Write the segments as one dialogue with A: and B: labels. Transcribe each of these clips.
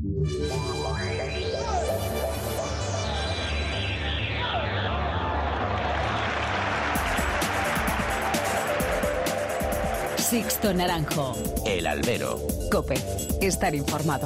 A: Sixto Naranjo.
B: El Albero.
A: COPE. Estar informado.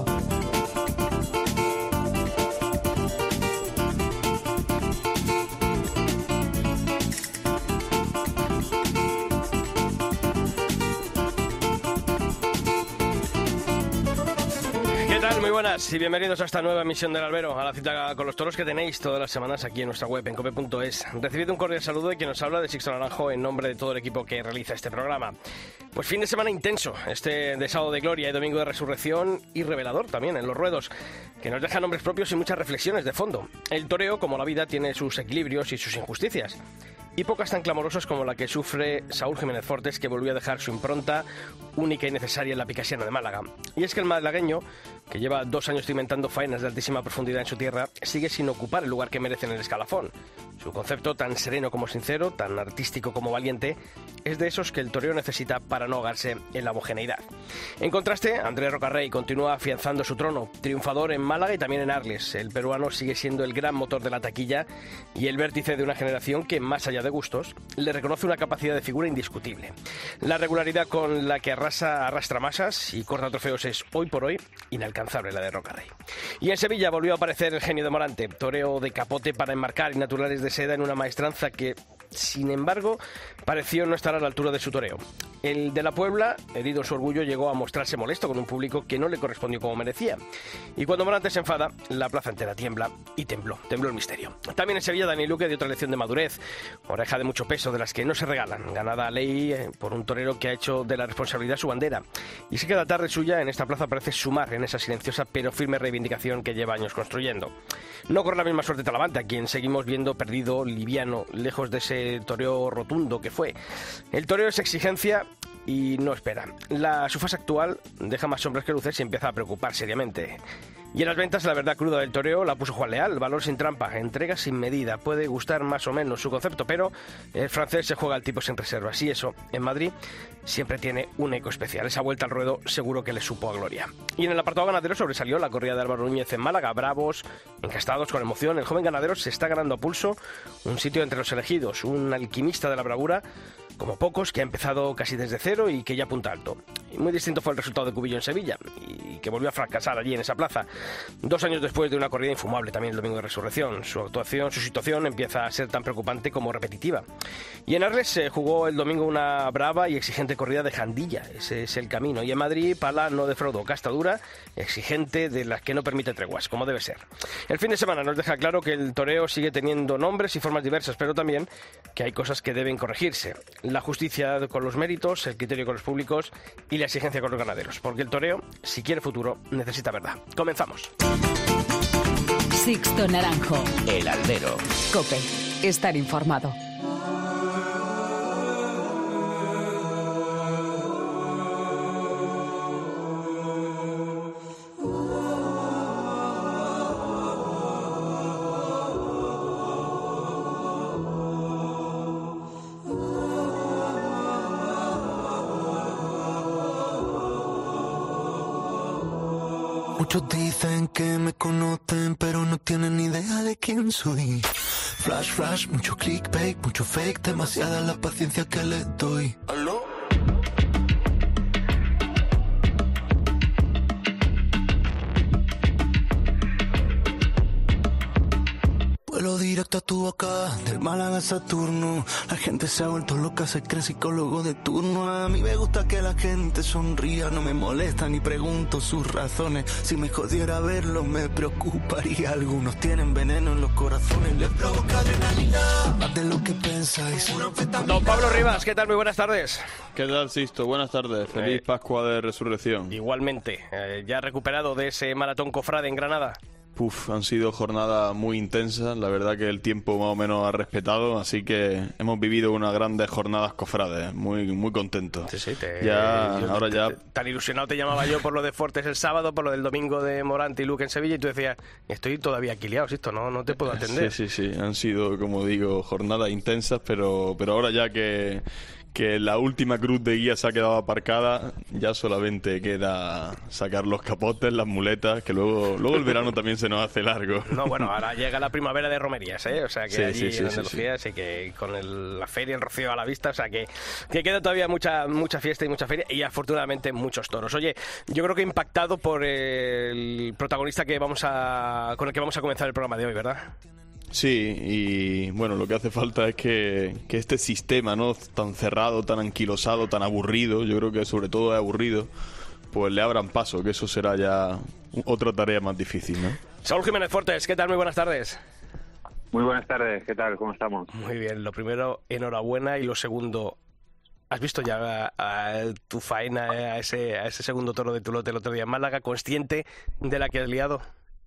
C: Muy buenas y bienvenidos a esta nueva emisión del Albero, a la cita con los toros que tenéis todas las semanas aquí en nuestra web, en cope.es. Recibid un cordial saludo de quien nos habla, de Sixto Naranjo, en nombre de todo el equipo que realiza este programa. Pues fin de semana intenso, este de sábado de gloria y domingo de resurrección, y revelador también en los ruedos, que nos deja nombres propios y muchas reflexiones de fondo. El toreo, como la vida, tiene sus equilibrios y sus injusticias, y pocas tan clamorosas como la que sufre Saúl Jiménez Fortes, que volvió a dejar su impronta única y necesaria en la Picasiana de Málaga. Y es que el malagueño, que lleva 2 años cimentando faenas de altísima profundidad en su tierra, sigue sin ocupar el lugar que merece en el escalafón. Su concepto, tan sereno como sincero, tan artístico como valiente, es de esos que el toreo necesita para no ahogarse en la homogeneidad. En contraste, Andrés Rocarrey continúa afianzando su trono, triunfador en Málaga y también en Arles. El peruano sigue siendo el gran motor de la taquilla y el vértice de una generación que, más allá de gustos, le reconoce una capacidad de figura indiscutible. La regularidad con la que arrastra masas y corta trofeos es, hoy por hoy, inalcanzable la de Rocarrey. Y en Sevilla volvió a aparecer el genio de Morante, toreo de capote para enmarcar y naturales de seda en una maestranza que, sin embargo, pareció no estar a la altura de su toreo. El de la Puebla, herido en su orgullo, llegó a mostrarse molesto con un público que no le correspondió como merecía. Y cuando Morante se enfada, la plaza entera tiembla y tembló el misterio. También en Sevilla, Dani Luque dio otra lección de madurez, oreja de mucho peso, de las que no se regalan, ganada a ley por un torero que ha hecho de la responsabilidad su bandera. Y sí que la tarde suya en esta plaza parece sumar en esa silenciosa pero firme reivindicación que lleva años construyendo. No corre la misma suerte Talavante, a quien seguimos viendo perdido, liviano, lejos de ese toreo rotundo que fue. El toreo es exigencia y no espera. Su fase actual deja más sombras que luces y empieza a preocupar seriamente. Y en las ventas, la verdad cruda del toreo la puso Juan Leal, valor sin trampa, entrega sin medida. Puede gustar más o menos su concepto, pero el francés se juega al tipo sin reservas. Y eso, en Madrid, siempre tiene un eco especial. Esa vuelta al ruedo seguro que le supo a gloria. Y en el apartado ganadero sobresalió la corrida de Álvaro Núñez en Málaga. Bravos, encastados, con emoción. El joven ganadero se está ganando a pulso un sitio entre los elegidos, un alquimista de la bravura, como pocos, que ha empezado casi desde cero y que ya apunta alto. Y muy distinto fue el resultado de Cubillo en Sevilla, y que volvió a fracasar allí en esa plaza, 2 años después de una corrida infumable también el domingo de resurrección. Su situación empieza a ser tan preocupante como repetitiva. Y en Arles se jugó el domingo una brava y exigente corrida de Jandilla, ese es el camino. Y en Madrid, Pala no defraudó, casta dura, exigente, de las que no permite treguas, como debe ser. El fin de semana nos deja claro que el toreo sigue teniendo nombres y formas diversas, pero también que hay cosas que deben corregirse. La justicia con los méritos, el criterio con los públicos y la exigencia con los ganaderos. Porque el toreo, si quiere futuro, necesita verdad. Comenzamos.
A: Sixto Naranjo.
B: El Albero.
A: COPE. Estar informado.
D: Muchos dicen que me conocen, pero no tienen ni idea de quién soy. Flash, flash, mucho clickbait, mucho fake, demasiada la paciencia que les doy. ¿Aló? Vuelo directo a tu boca, del Málaga a Saturno. La gente se ha vuelto loca, se cree psicólogo de turno. A mí me gusta que la gente sonría, no me molesta ni pregunto sus razones. Si me jodiera verlo me preocuparía. Algunos tienen veneno en los corazones, les provoca adrenalina, más de lo que pensáis.
C: Don Pablo Rivas, ¿qué tal? Muy buenas tardes.
E: ¿Qué tal, Sisto? Buenas tardes. Feliz Pascua de Resurrección.
C: Igualmente, ya recuperado de ese maratón cofrade en Granada.
E: Han sido jornadas muy intensas, la verdad que el tiempo más o menos ha respetado, así que hemos vivido unas grandes jornadas cofrades, muy contentos.
C: Sí, tan ilusionado te llamaba yo por lo de Fortes el sábado, por lo del domingo de Morante y Luque en Sevilla, y tú decías, estoy todavía aquí liado, esto no te puedo atender.
E: Sí, han sido, como digo, jornadas intensas, pero ahora ya que que la última cruz de guía se ha quedado aparcada, ya solamente queda sacar los capotes, las muletas, que luego el verano también se nos hace largo.
C: No, bueno, ahora llega la primavera de romerías, ¿eh? O sea que allí
E: sí,
C: en Andalucía, así que con la feria, el rocío a la vista, o sea que queda todavía mucha fiesta y mucha feria y afortunadamente muchos toros. Oye, yo creo que impactado por el protagonista con el que vamos a comenzar el programa de hoy, ¿verdad?
E: Sí, y bueno, lo que hace falta es que este sistema, ¿no?, tan cerrado, tan anquilosado, tan aburrido, yo creo que sobre todo es aburrido, pues le abran paso, que eso será ya otra tarea más difícil, ¿no?
C: Saúl Jiménez Fortes, ¿qué tal? Muy buenas tardes.
B: Muy buenas tardes, ¿qué tal? ¿Cómo estamos?
C: Muy bien, lo primero, enhorabuena, y lo segundo, ¿has visto ya tu faena a ese segundo toro de tu lote el otro día en Málaga, consciente de la que has liado?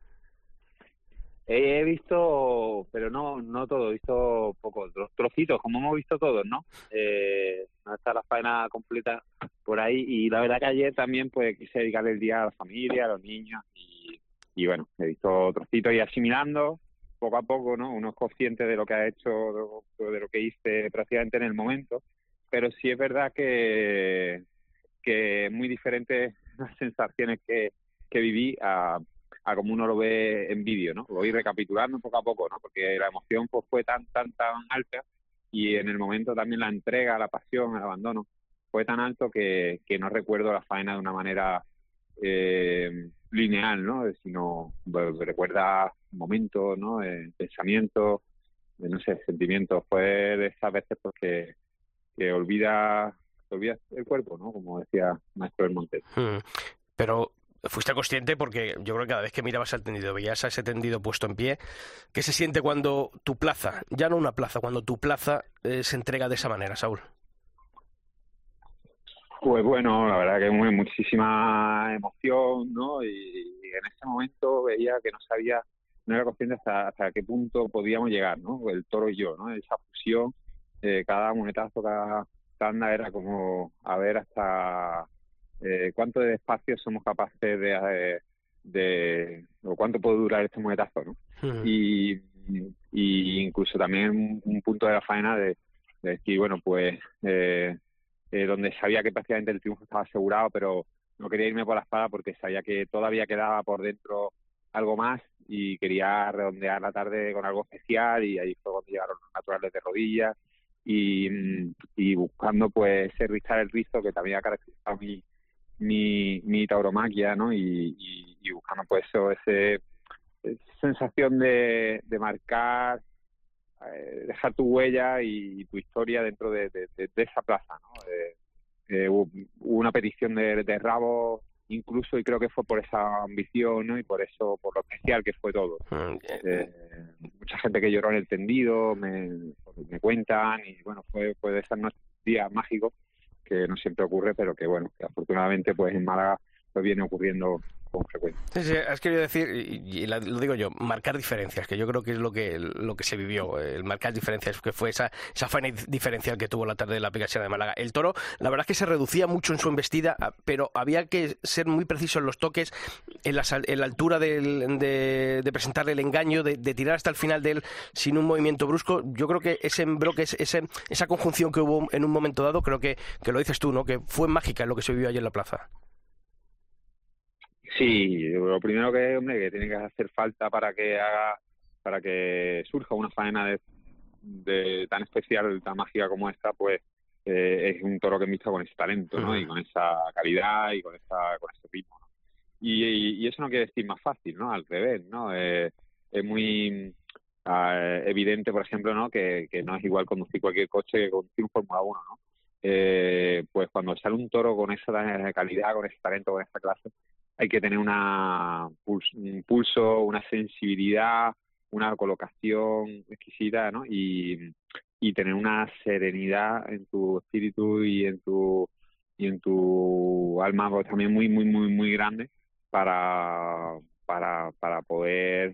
B: He visto, pero no todo, he visto pocos, trocitos, como hemos visto todos, ¿no? No está la faena completa por ahí, y la verdad que ayer también pues quise dedicarle el día a la familia, a los niños, y bueno, he visto trocitos y asimilando poco a poco, ¿no? Uno es consciente de lo que ha hecho, de lo que hice prácticamente en el momento, pero sí es verdad que es muy diferente las sensaciones que viví a como uno lo ve en vídeo, ¿no? Lo voy recapitulando poco a poco, ¿no? Porque la emoción pues fue tan alta, y en el momento también la entrega, la pasión, el abandono fue tan alto que no recuerdo la faena de una manera lineal, ¿no? Sino recuerda momentos, ¿no? Pensamientos, no sé, sentimientos. Fue de esas veces pues que olvida el cuerpo, ¿no? Como decía Maestro del Monte.
C: Pero fuiste consciente, porque yo creo que cada vez que mirabas al tendido, veías a ese tendido puesto en pie. ¿Qué se siente cuando tu plaza, ya no una plaza, cuando tu plaza se entrega de esa manera, Saúl?
B: Pues bueno, la verdad que muchísima emoción, ¿no? Y en ese momento veía que no era consciente hasta qué punto podíamos llegar, ¿no? El toro y yo, ¿no? Esa fusión, cada monetazo, cada tanda era como a ver hasta cuánto de espacio somos capaces de o cuánto puede durar este monetazo, ¿no? Y incluso también un punto de la faena de decir, bueno, pues donde sabía que prácticamente el triunfo estaba asegurado, pero no quería irme por la espada porque sabía que todavía quedaba por dentro algo más y quería redondear la tarde con algo especial, y ahí fue cuando llegaron los naturales de rodillas y buscando pues rizar el rizo que también ha caracterizado mi tauromaquia, ¿no? Y buscando pues esa sensación de marcar, dejar tu huella y tu historia dentro de esa plaza, ¿no? Hubo una petición de rabo incluso, y creo que fue por esa ambición, ¿no? Y por eso, por lo especial que fue todo. Mucha gente que lloró en el tendido me cuentan, y bueno, fue de esos días mágicos que no siempre ocurre, pero que bueno, que afortunadamente pues en Málaga pues viene ocurriendo con frecuencia.
C: Sí, has querido decir, y lo digo yo, marcar diferencias, que yo creo que es lo que se vivió, el marcar diferencias, que fue esa faena diferencial que tuvo la tarde de la Picachera de Málaga. El toro, la verdad es que se reducía mucho en su embestida, pero había que ser muy preciso en los toques, en la altura de presentarle el engaño, de tirar hasta el final de él sin un movimiento brusco. Yo creo que ese embroque, esa conjunción que hubo en un momento dado, creo que lo dices tú, ¿no? Que fue mágica en lo que se vivió allí en la plaza.
B: Sí, lo primero que tiene que hacer falta para que surja una faena de tan especial, tan mágica como esta, pues es un toro que mezcla con ese talento, ¿no? Y con esa calidad y con ese ritmo, ¿no? Y eso no quiere decir más fácil, ¿no? Al revés, ¿no? Es muy evidente, por ejemplo, ¿no? Que no es igual conducir cualquier coche que conducir un Fórmula 1, ¿no? Pues cuando sale un toro con esa calidad, con ese talento, con esa clase, hay que tener un pulso, una sensibilidad, una colocación exquisita, ¿no? Y tener una serenidad en tu espíritu y en tu alma, pues, también muy muy muy muy grande para poder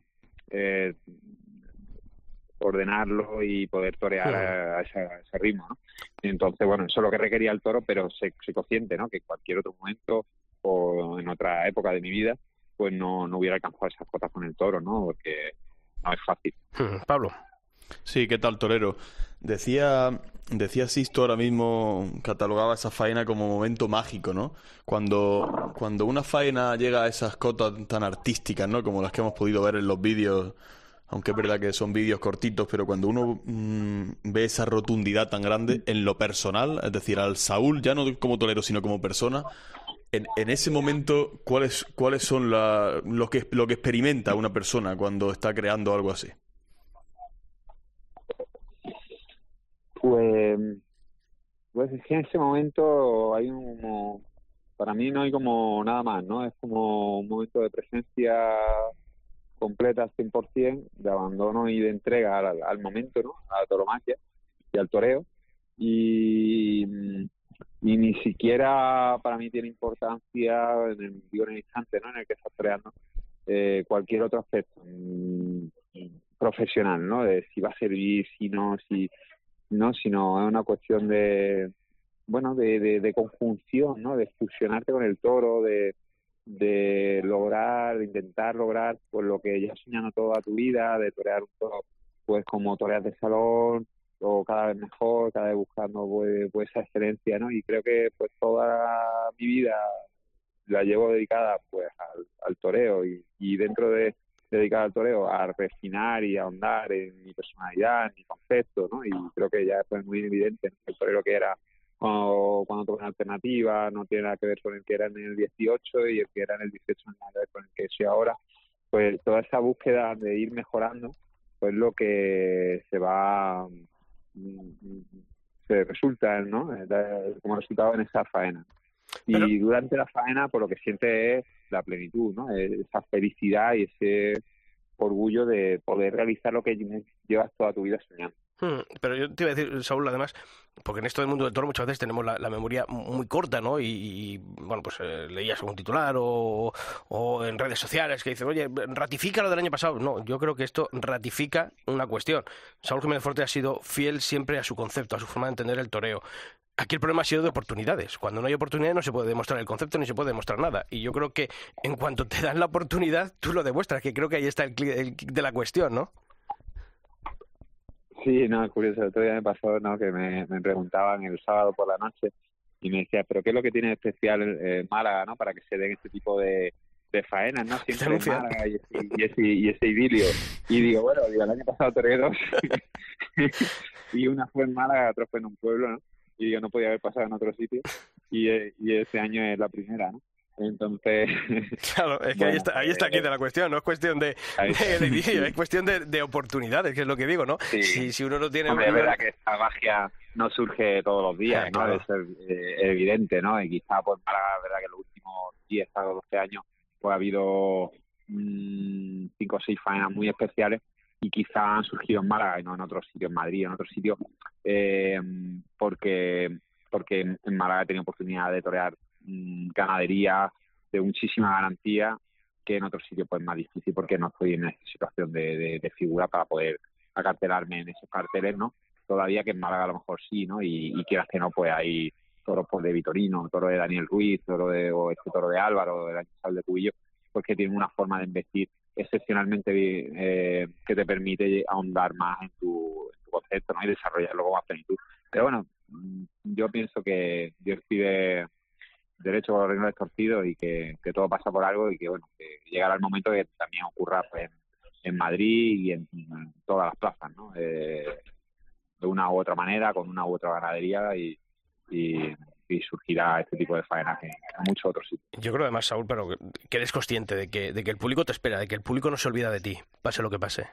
B: ordenarlo y poder torear a ese ritmo, ¿no? Entonces, bueno, eso es lo que requería el toro, pero soy consciente, ¿no? Que en cualquier otro momento o en otra época de mi vida, pues no hubiera alcanzado esas cotas con el toro, ¿no? Porque no es fácil.
C: Pablo.
E: Sí, ¿qué tal, torero? Decía decía Sisto ahora mismo, catalogaba esa faena como momento mágico, ¿no? Cuando una faena llega a esas cotas tan artísticas, ¿no? Como las que hemos podido ver en los vídeos, aunque es verdad que son vídeos cortitos, pero cuando uno ve esa rotundidad tan grande en lo personal, es decir, al Saúl, ya no como torero, sino como persona, en ese momento, ¿cuáles son lo que experimenta una persona cuando está creando algo así?
B: Pues es que en ese momento para mí no hay como nada más, ¿no? Es como un momento de presencia completa al 100%, de abandono y de entrega al momento, ¿no? A la tauromaquia y al toreo. Y ni siquiera para mí tiene importancia en el instante, ¿no? En el que estás toreando cualquier otro aspecto profesional, ¿no? De si va a servir, si no, sino es una cuestión de conjunción, ¿no? De fusionarte con el toro, de intentar lograr pues lo que llevas soñando toda tu vida, de torear un toro pues como toreas de salón, o cada vez mejor, cada vez buscando pues esa excelencia, ¿no? Y creo que pues toda mi vida la llevo dedicada pues al toreo y dentro de dedicada al toreo a refinar y ahondar en mi personalidad, en mi concepto, ¿no? Y creo que ya fue muy evidente, ¿no? El torero que era cuando tuve una alternativa no tiene nada que ver con el que era en el 18 y el que era en el 18 no tiene nada que ver con el que soy ahora. Pues toda esa búsqueda de ir mejorando pues lo que se resulta, ¿no? Como resultado en esa faena. Y durante la faena, por lo que siente es la plenitud, ¿no? Esa felicidad y ese orgullo de poder realizar lo que llevas toda tu vida soñando.
C: Pero yo te iba a decir, Saúl, además, porque en esto del mundo del toro muchas veces tenemos la memoria muy corta, ¿no? Y bueno, pues leías algún titular o en redes sociales que dicen, oye, ratifica lo del año pasado. No, yo creo que esto ratifica una cuestión. Saúl Jiménez Forte ha sido fiel siempre a su concepto, a su forma de entender el toreo. Aquí el problema ha sido de oportunidades. Cuando no hay oportunidad no se puede demostrar el concepto ni se puede demostrar nada. Y yo creo que en cuanto te dan la oportunidad, tú lo demuestras, que creo que ahí está el kit de la cuestión, ¿no?
B: Sí, no, es curioso. El otro día me pasó, ¿no? Que me preguntaban el sábado por la noche y me decía, ¿pero qué es lo que tiene de especial Málaga, ¿no? Para que se den este tipo de faenas, ¿no? Siempre en Málaga y ese idilio. Y digo, el año pasado toreé dos y una fue en Málaga, otra fue en un pueblo, ¿no? Y digo, no podía haber pasado en otro sitio. Y este año es la primera, ¿no? Entonces...
C: Claro, es que ahí está aquí de la cuestión, no es cuestión de es cuestión de oportunidades, que es lo que digo, ¿no?
B: Sí.
C: Si uno no tiene...
B: Hombre, es verdad que esta magia no surge todos los días, ¿no?
C: Claro.
B: Es evidente, ¿no? Y quizá, pues, Málaga, es verdad que en los últimos 10 o 12 años, pues ha habido 5 o 6 faenas muy especiales y quizá han surgido en Málaga y no en otros sitios, en Madrid, en otros sitios, porque en Málaga he tenido oportunidad de torear ganadería de muchísima garantía, que en otros sitios pues más difícil porque no estoy en esa situación de figura para poder acartelarme en esos carteles, ¿no? Todavía que en Málaga a lo mejor sí, ¿no? Y quieras que no, pues hay toros pues de Vitorino, toro de Daniel Ruiz, toro de Álvaro, del año de Cubillo, pues que tienen una forma de embestir excepcionalmente que te permite ahondar más en tu concepto, ¿no? Y desarrollarlo con más plenitud. Pero bueno, yo pienso que Dios pide derecho con los renglones torcidos y que todo pasa por algo y que bueno, que llegará el momento que también ocurra pues, en Madrid y en todas las plazas, ¿no? De una u otra manera, con una u otra ganadería y surgirá este tipo de faenas en muchos otros sitios.
C: Yo creo además, Saúl, pero que eres consciente de que el público te espera, de que el público no se olvida de ti, pase lo que pase.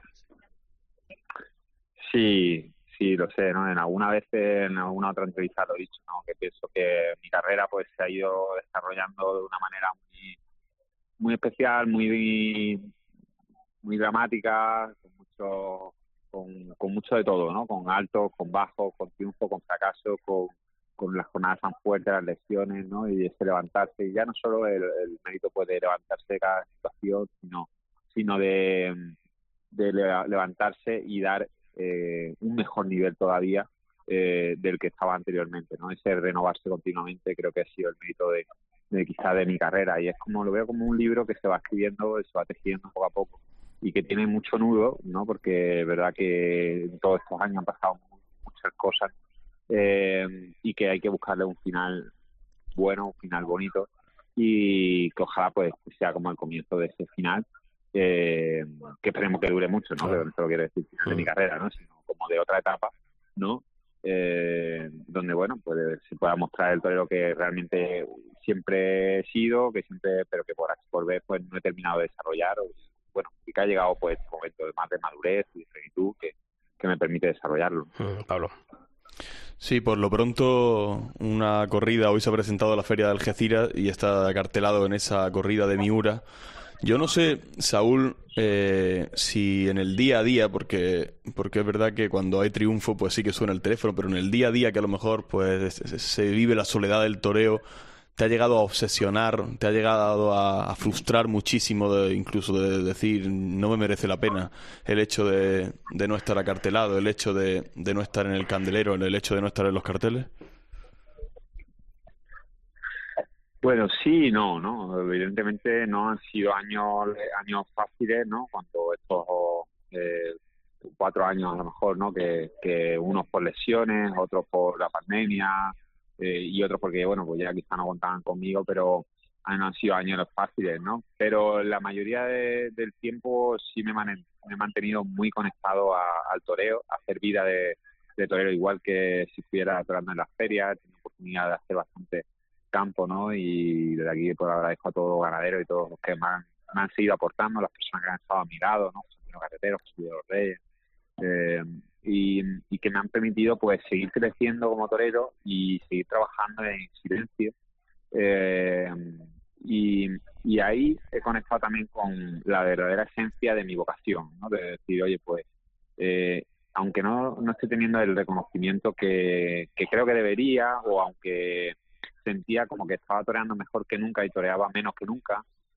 B: Sí, lo sé, ¿no? En alguna otra entrevista lo he dicho, ¿no? Que pienso que mi carrera pues se ha ido desarrollando de una manera muy especial, muy dramática, con mucho de todo, ¿no? Con altos, con bajos, con triunfo, con fracaso, con las jornadas tan fuertes, las lesiones, ¿no? Y ese levantarse, y ya no solo el mérito pues de levantarse de cada situación, sino de levantarse y dar un mejor nivel todavía del que estaba anteriormente, ¿no? Ese renovarse continuamente creo que ha sido el mérito quizá de mi carrera, y es como lo veo como un libro que se va escribiendo, se va tejiendo poco a poco y que tiene mucho nudo, ¿no? Porque es verdad que en todos estos años han pasado muchas cosas y que hay que buscarle un final bueno, un final bonito, y que ojalá pues sea como el comienzo de ese final, que esperemos que dure mucho, ¿no? Pero no lo quiero decir de mi carrera, ¿no? Sino como de otra etapa, ¿no? Donde, bueno, pues se pueda mostrar el torero que realmente siempre he sido, pero que por ver pues no he terminado de desarrollar, bueno, y que ha llegado pues este momento de más de madurez y de plenitud que me permite desarrollarlo.
C: Pablo.
E: Sí, por lo pronto una corrida, hoy se ha presentado la Feria de Algeciras y está acartelado en esa corrida de Miura. Yo no sé, Saúl, si en el día a día, porque es verdad que cuando hay triunfo pues sí que suena el teléfono, pero en el día a día que a lo mejor pues se vive la soledad del toreo, te ha llegado a obsesionar, te ha llegado a frustrar muchísimo, incluso de decir no me merece la pena el hecho de no estar acartelado, el hecho de no estar en el candelero, el hecho de no estar en los carteles.
B: Bueno, sí y no, ¿no? Evidentemente no han sido años fáciles, ¿no? Cuando estos 4 años a lo mejor, ¿no? Que unos por lesiones, otros por la pandemia, y otros porque, bueno, pues ya quizá no contaban conmigo, pero no han sido años fáciles, ¿no? Pero la mayoría del tiempo sí me he mantenido muy conectado al toreo, a hacer vida de torero, igual que si estuviera torando en las ferias. He tenido oportunidad de hacer bastante campo, ¿no? Y desde aquí pues agradezco a todos los ganaderos y todos los que me han seguido aportando, las personas que han estado a mi lado, ¿no? Los carreteros, José de los Reyes, y que me han permitido pues seguir creciendo como torero y seguir trabajando en silencio, y ahí he conectado también con la verdadera esencia de mi vocación, ¿no? De decir, oye, pues aunque no estoy teniendo el reconocimiento que creo que debería, o aunque sentía como que estaba toreando mejor que nunca y toreaba menos que nunca,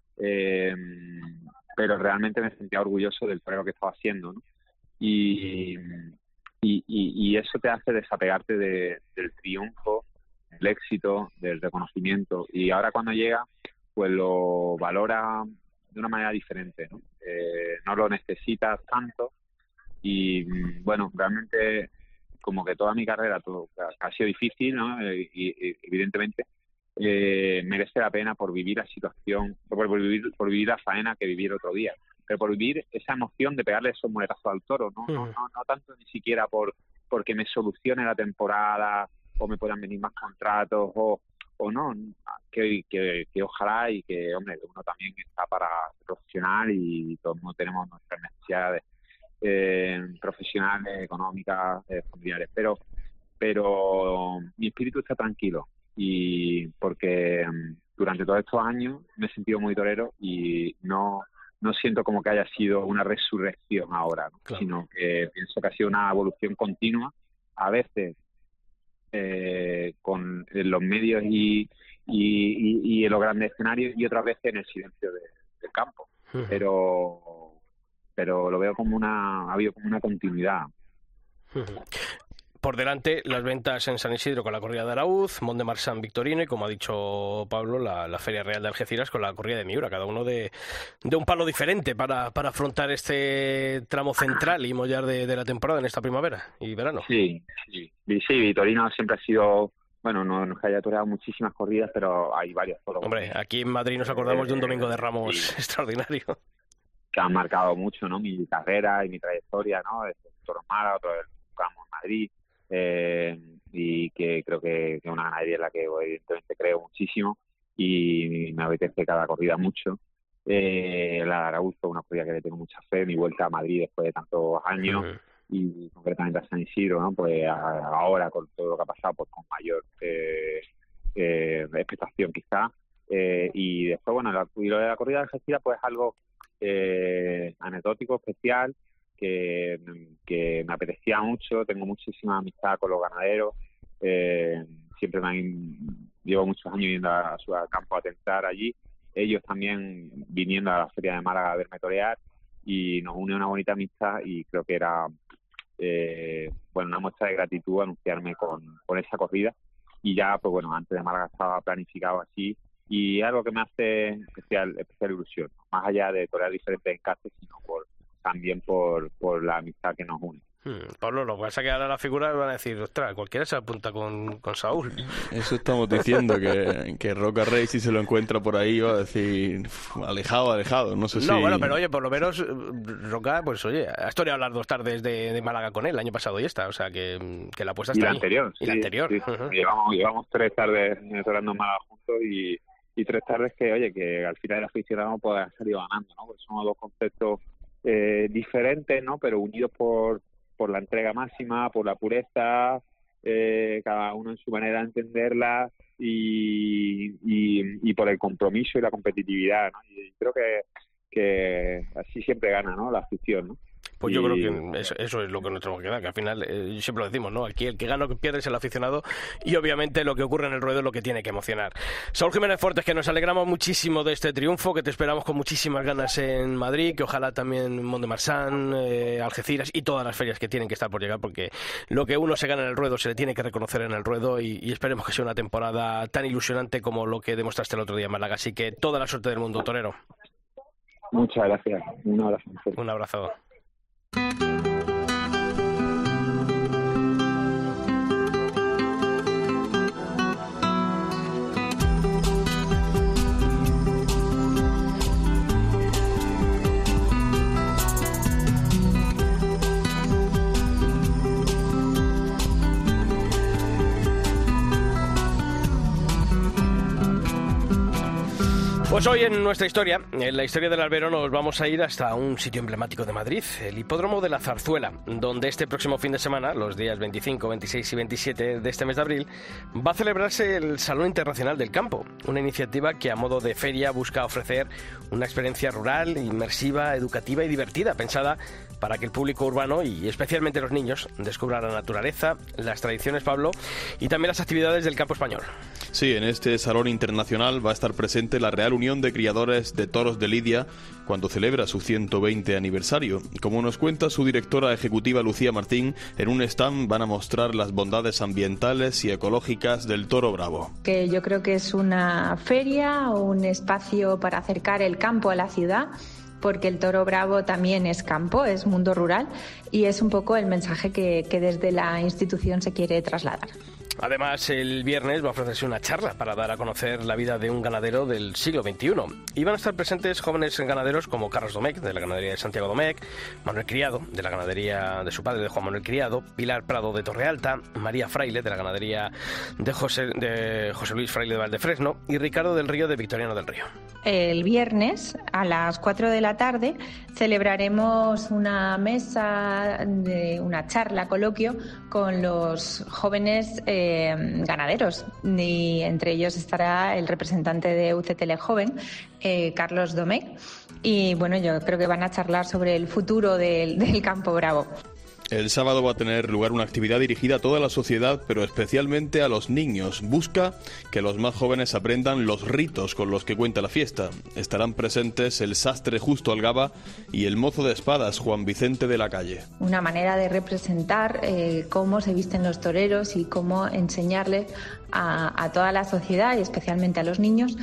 B: pero realmente me sentía orgulloso del torero que estaba haciendo, ¿no? Y eso te hace desapegarte del triunfo, del éxito, del reconocimiento, y ahora cuando llega pues lo valora de una manera diferente, ¿no? No lo necesitas tanto, y bueno, realmente como que toda mi carrera ha sido difícil, ¿no? Y evidentemente merece la pena por vivir la situación, por vivir la faena que vivir otro día, pero por vivir esa emoción de pegarle esos muletazos al toro, no tanto ni siquiera porque me solucione la temporada o me puedan venir más contratos o no, que ojalá, y que, hombre, uno también está para ser profesional y todos tenemos nuestras necesidades profesionales, económicas, familiares, pero mi espíritu está tranquilo, y porque durante todos estos años me he sentido muy torero y no siento como que haya sido una resurrección ahora, ¿no? Claro. Sino que pienso que ha sido una evolución continua, a veces con los medios y en los grandes escenarios, y otras veces en el silencio del campo. Pero lo veo como ha habido como una continuidad.
C: Por delante, las ventas en San Isidro con la corrida de Araúz, Mont de Marsan Victorino, y como ha dicho Pablo, la Feria Real de Algeciras con la corrida de Miura, cada uno de un palo diferente para afrontar este tramo central y mollar de la temporada en esta primavera y verano. Sí,
B: Victorino siempre ha sido, bueno, no es que haya toreado muchísimas corridas, pero hay varios toros.
C: Hombre, aquí en Madrid nos acordamos de un Domingo de Ramos extraordinario.
B: Que han marcado mucho, ¿no? Mi carrera y mi trayectoria, ¿no? Desde Toros Mara, otro del Ramos Madrid, y que creo que es una ganadería en la que evidentemente creo muchísimo y me apetece cada corrida mucho. La de Araúz fue una corrida que le tengo mucha fe, mi vuelta a Madrid después de tantos años, y concretamente a San Isidro, ¿no? Pues ahora con todo lo que ha pasado, pues con mayor expectación quizá, y después, bueno, lo de la corrida de Algeciras pues es algo anecdótico, especial, que me apetecía mucho. Tengo muchísima amistad con los ganaderos, siempre llevo muchos años yendo a su campo a tentar allí, ellos también viniendo a la Feria de Málaga a verme torear, y nos une una bonita amistad, y creo que era una muestra de gratitud anunciarme con esa corrida, y ya pues bueno, antes de Málaga estaba planificado así, y algo que me hace especial ilusión, más allá de torear diferentes encajes, sino también por la amistad que nos une.
C: Pablo, lo que pasa es que ahora las figuras van a decir, ostras, cualquiera se apunta con Saúl.
E: Eso estamos diciendo, que Roca Rey, si se lo encuentra por ahí, va a decir, alejado, no sé si...
C: No, bueno, pero oye, por lo menos Roca, pues oye, ha historiado las 2 tardes de Málaga con él, el año pasado y esta, o sea que la apuesta está ahí. Y la anterior.
B: Sí. Llevamos 3 tardes mejorando en Málaga juntos y 3 tardes que, oye, que al final el aficionado pues ha salido ganando, ¿no? Porque son 2 conceptos diferentes, ¿no? Pero unidos por la entrega máxima, por la pureza, cada uno en su manera de entenderla y por el compromiso y la competitividad, ¿no? Y creo que así siempre gana, ¿no? La afición, ¿no?
C: Pues yo creo que eso es lo que nos tenemos que dar, que al final siempre lo decimos, ¿no? Aquí el que gana o que pierde es el aficionado y obviamente lo que ocurre en el ruedo es lo que tiene que emocionar. Saúl Jiménez Fortes, que nos alegramos muchísimo de este triunfo, que te esperamos con muchísimas ganas en Madrid, que ojalá también Mont-de-Marsan, Algeciras y todas las ferias que tienen que estar por llegar, porque lo que uno se gana en el ruedo se le tiene que reconocer en el ruedo y esperemos que sea una temporada tan ilusionante como lo que demostraste el otro día en Málaga. Así que toda la suerte del mundo, torero.
B: Muchas gracias. Un abrazo.
C: Un abrazo. Pues hoy en nuestra historia, en la historia del albero, nos vamos a ir hasta un sitio emblemático de Madrid, el Hipódromo de la Zarzuela, donde este próximo fin de semana, los días 25, 26 y 27 de este mes de abril, va a celebrarse el Salón Internacional del Campo, una iniciativa que a modo de feria busca ofrecer una experiencia rural, inmersiva, educativa y divertida, pensada para que el público urbano y especialmente los niños descubran la naturaleza, las tradiciones, Pablo, y también las actividades del campo español.
E: Sí, en este Salón Internacional va a estar presente la Real Unión de Criadores de Toros de Lidia cuando celebra su 120 aniversario. Como nos cuenta su directora ejecutiva Lucía Martín, en un stand van a mostrar las bondades ambientales y ecológicas del toro bravo.
F: Que yo creo que es una feria o un espacio para acercar el campo a la ciudad, porque el toro bravo también es campo, es mundo rural y es un poco el mensaje que desde la institución se quiere trasladar.
C: Además, el viernes va a ofrecerse una charla para dar a conocer la vida de un ganadero del siglo XXI. Y van a estar presentes jóvenes ganaderos como Carlos Domecq, de la ganadería de Santiago Domecq, Manuel Criado, de la ganadería de su padre, de Juan Manuel Criado, Pilar Prado de Torrealta, María Fraile, de la ganadería de José Luis Fraile de Valdefresno, y Ricardo del Río, de Victoriano del Río.
F: El viernes, a las 4 de la tarde, celebraremos una mesa, una charla, coloquio, con los jóvenes ganaderos, y entre ellos estará el representante de UCTL Joven, Carlos Domecq, y bueno, yo creo que van a charlar sobre el futuro del campo bravo.
E: El sábado va a tener lugar una actividad dirigida a toda la sociedad, pero especialmente a los niños. Busca que los más jóvenes aprendan los ritos con los que cuenta la fiesta. Estarán presentes el sastre Justo Algaba y el mozo de espadas Juan Vicente de la Calle.
F: Una manera de representar cómo se visten los toreros y cómo enseñarles a toda la sociedad y especialmente a los niños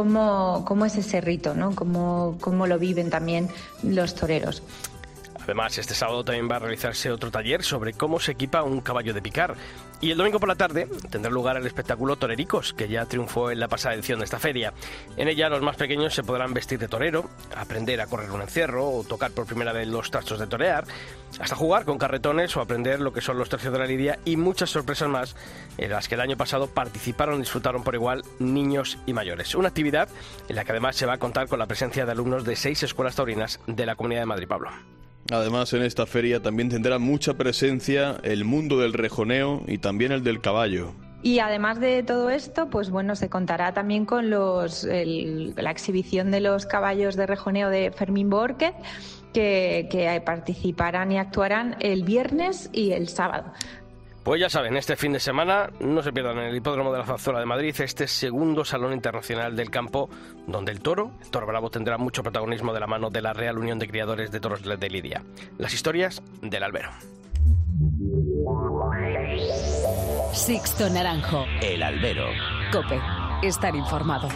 F: cómo es ese rito, ¿no? Cómo lo viven también los toreros.
C: Además, este sábado también va a realizarse otro taller sobre cómo se equipa un caballo de picar. Y el domingo por la tarde tendrá lugar el espectáculo Torericos, que ya triunfó en la pasada edición de esta feria. En ella los más pequeños se podrán vestir de torero, aprender a correr un encierro o tocar por primera vez los trastos de torear, hasta jugar con carretones o aprender lo que son los tercios de la lidia y muchas sorpresas más en las que el año pasado participaron y disfrutaron por igual niños y mayores. Una actividad en la que además se va a contar con la presencia de alumnos de 6 escuelas taurinas de la Comunidad de Madrid, Pablo.
E: Además, en esta feria también tendrá mucha presencia el mundo del rejoneo y también el del caballo.
F: Y además de todo esto, pues bueno, se contará también con la exhibición de los caballos de rejoneo de Fermín Borquez, que participarán y actuarán el viernes y el sábado.
C: Pues ya saben, este fin de semana no se pierdan en el Hipódromo de la Zarzuela de Madrid este segundo Salón Internacional del Campo, donde el toro bravo, tendrá mucho protagonismo de la mano de la Real Unión de Criadores de Toros de Lidia. Las historias del albero.
A: Sixto Naranjo.
G: El albero.
A: COPE. Estar informado.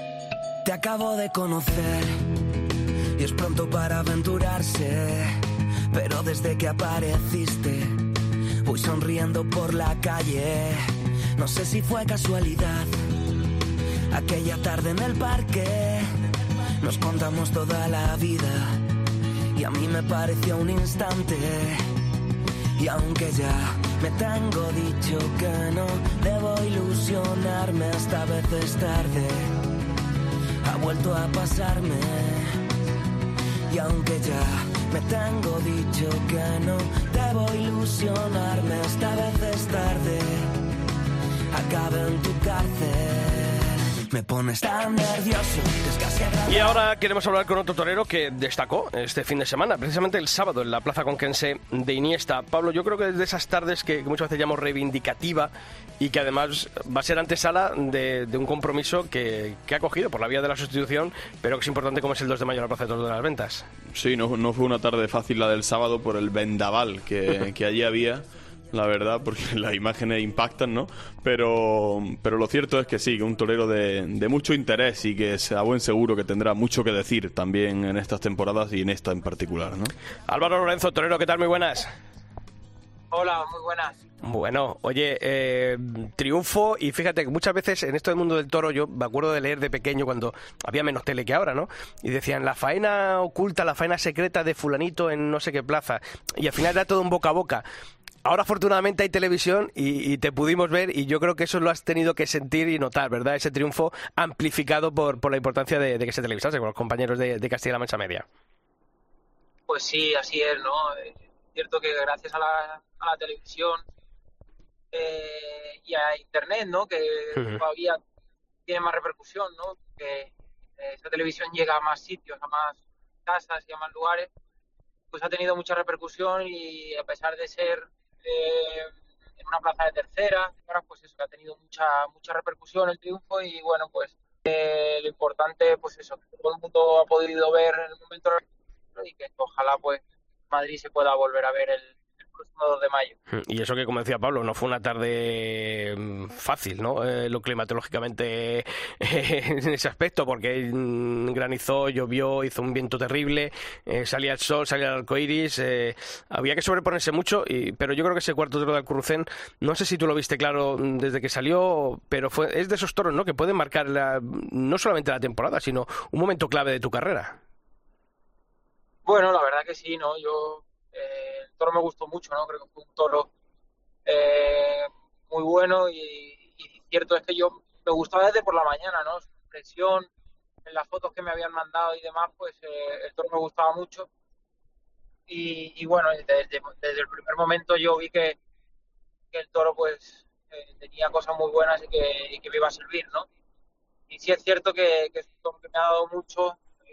H: Te acabo de conocer y es pronto para aventurarse.
D: pero desde que apareciste voy sonriendo por la calle. No sé si fue casualidad, aquella tarde en el parque nos contamos toda la vida y a mí me pareció un instante. Y aunque ya me tengo dicho que no debo ilusionarme, esta vez es tarde, ha vuelto a pasarme. Y aunque ya me tengo dicho que no debo ilusionarme, esta vez es tarde, acabé en tu cárcel. Me pones tan nervioso que es casi agradable.
C: Y ahora queremos hablar con otro torero que destacó este fin de semana, precisamente el sábado en la Plaza Conquense de Iniesta. Pablo, yo creo que es de esas tardes que muchas veces llamamos reivindicativa y que además va a ser antesala de un compromiso que ha cogido por la vía de la sustitución, pero que es importante como es el 2 de mayo en la Plaza de Toros de las Ventas.
E: Sí, no fue una tarde fácil la del sábado por el vendaval que allí había. La verdad, porque las imágenes impactan, ¿no? Pero lo cierto es que sí, que un torero de mucho interés y que a buen seguro que tendrá mucho que decir también en estas temporadas y en esta en particular, ¿no?
C: Álvaro Lorenzo, torero, ¿qué tal? Muy buenas.
G: Hola, muy buenas.
C: Bueno, oye, triunfo, y fíjate que muchas veces en esto del mundo del toro yo me acuerdo de leer de pequeño cuando había menos tele que ahora, ¿no? Y decían la faena oculta, la faena secreta de fulanito en no sé qué plaza, y al final era todo un boca a boca. Ahora afortunadamente hay televisión y te pudimos ver, y yo creo que eso lo has tenido que sentir y notar, ¿verdad? Ese triunfo amplificado por la importancia de que se televisase con los compañeros de Castilla-La Mancha Media.
G: Pues sí, así es, ¿no? Es cierto que gracias a la televisión y a Internet, ¿no? Que todavía tiene más repercusión, ¿no? Que esta televisión llega a más sitios, a más casas y a más lugares, pues ha tenido mucha repercusión, y a pesar de ser en una plaza de tercera, ahora pues eso, ha tenido mucha repercusión el triunfo, y bueno, pues lo importante, pues eso, que todo el mundo ha podido ver en el momento, y que ojalá pues Madrid se pueda volver a ver el próximo 2 de mayo.
C: Y eso que, como decía Pablo, no fue una tarde fácil, ¿no? Lo climatológicamente en ese aspecto, porque granizó, llovió, hizo un viento terrible, salía el sol, salía el arco iris, había que sobreponerse mucho, pero yo creo que ese cuarto toro de Alcurrucén, no sé si tú lo viste claro desde que salió, pero es de esos toros, ¿no?, que pueden marcar no solamente la temporada, sino un momento clave de tu carrera.
G: Bueno, la verdad que sí, ¿no? El toro me gustó mucho, ¿no? Creo que fue un toro muy bueno, y cierto es que me gustaba desde por la mañana, ¿no? Su expresión, en las fotos que me habían mandado y demás, pues el toro me gustaba mucho, y bueno, desde el primer momento yo vi que el toro pues tenía cosas muy buenas y que me iba a servir, ¿no? Y sí es cierto que es un toro que me ha dado mucho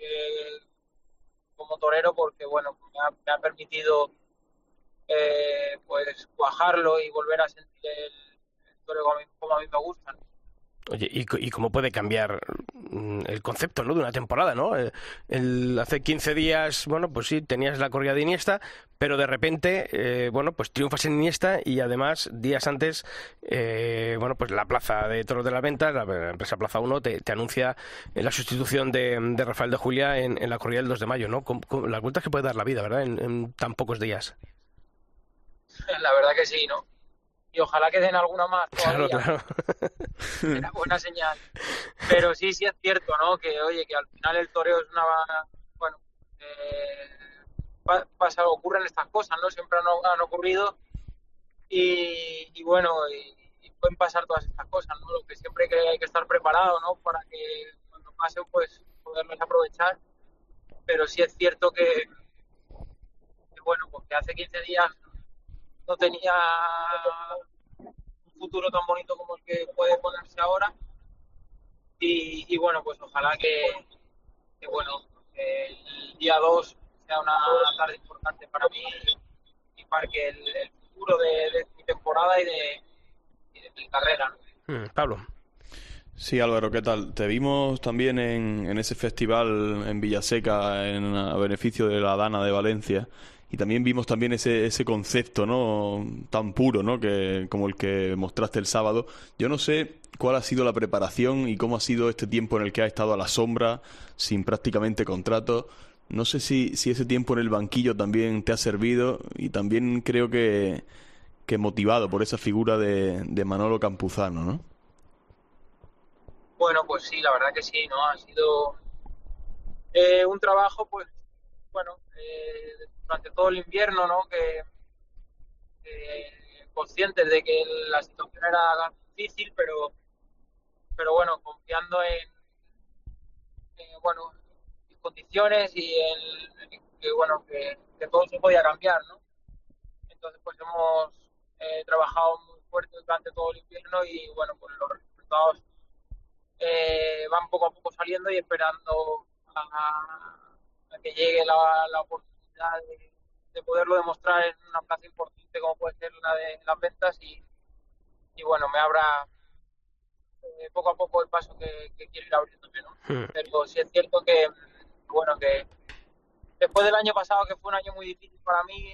G: como torero, porque bueno, me ha permitido pues cuajarlo y volver a sentir el toro como a mí me gusta, ¿no?
C: Oye, ¿y cómo puede cambiar el concepto, ¿no?, de una temporada, ¿no? Hace 15 días, bueno, pues sí, tenías la corrida de Iniesta, pero de repente, bueno, pues triunfas en Iniesta, y además, días antes, bueno, pues la Plaza de Toros de las Ventas, la empresa Plaza 1, te anuncia la sustitución de Rafael de Julia en la corrida del 2 de mayo, ¿no? Con las vueltas que puede dar la vida, ¿verdad?, en tan pocos días.
G: La verdad que sí, ¿no? Y ojalá que den alguna más todavía.
C: Claro.
G: Era buena señal. Pero sí es cierto, ¿no? Que, oye, que al final el toreo es bueno, ocurren estas cosas, ¿no? Siempre han ocurrido, y bueno, y pueden pasar todas estas cosas, ¿no? Lo que siempre que hay que estar preparado, ¿no? Para que cuando pasen, pues, poderlos aprovechar. Pero sí es cierto que bueno, porque hace 15 días no tenía un futuro tan bonito como el que puede ponerse ahora, y bueno, pues ojalá que bueno, el día 2 sea una tarde importante para mí y marque el futuro de mi temporada y de mi carrera, ¿no?
C: Pablo.
E: Sí, Álvaro, ¿qué tal? Te vimos también en ese festival en Villaseca a beneficio de la Dana de Valencia. Y también vimos también ese concepto, ¿no?, tan puro, ¿no?, que como el que mostraste el sábado. Yo no sé cuál ha sido la preparación y cómo ha sido este tiempo en el que has estado a la sombra, sin prácticamente contrato. No sé si ese tiempo en el banquillo también te ha servido, y también creo que motivado por esa figura de Manolo Campuzano, ¿no?
G: Bueno, pues sí, la verdad que sí, ¿no? Ha sido un trabajo, pues, bueno, durante todo el invierno, ¿no? Que conscientes de que la situación era difícil, pero bueno, confiando en bueno, en condiciones y en que, bueno, que todo se podía cambiar, ¿no? Entonces, pues hemos trabajado muy fuerte durante todo el invierno y, bueno, pues los resultados van poco a poco saliendo y esperando a que llegue la oportunidad de poderlo demostrar en una plaza importante como puede ser la de las ventas y bueno, me abra poco a poco el paso que quiero ir abriéndome, ¿no? Pero sí es cierto que, bueno, que después del año pasado, que fue un año muy difícil para mí,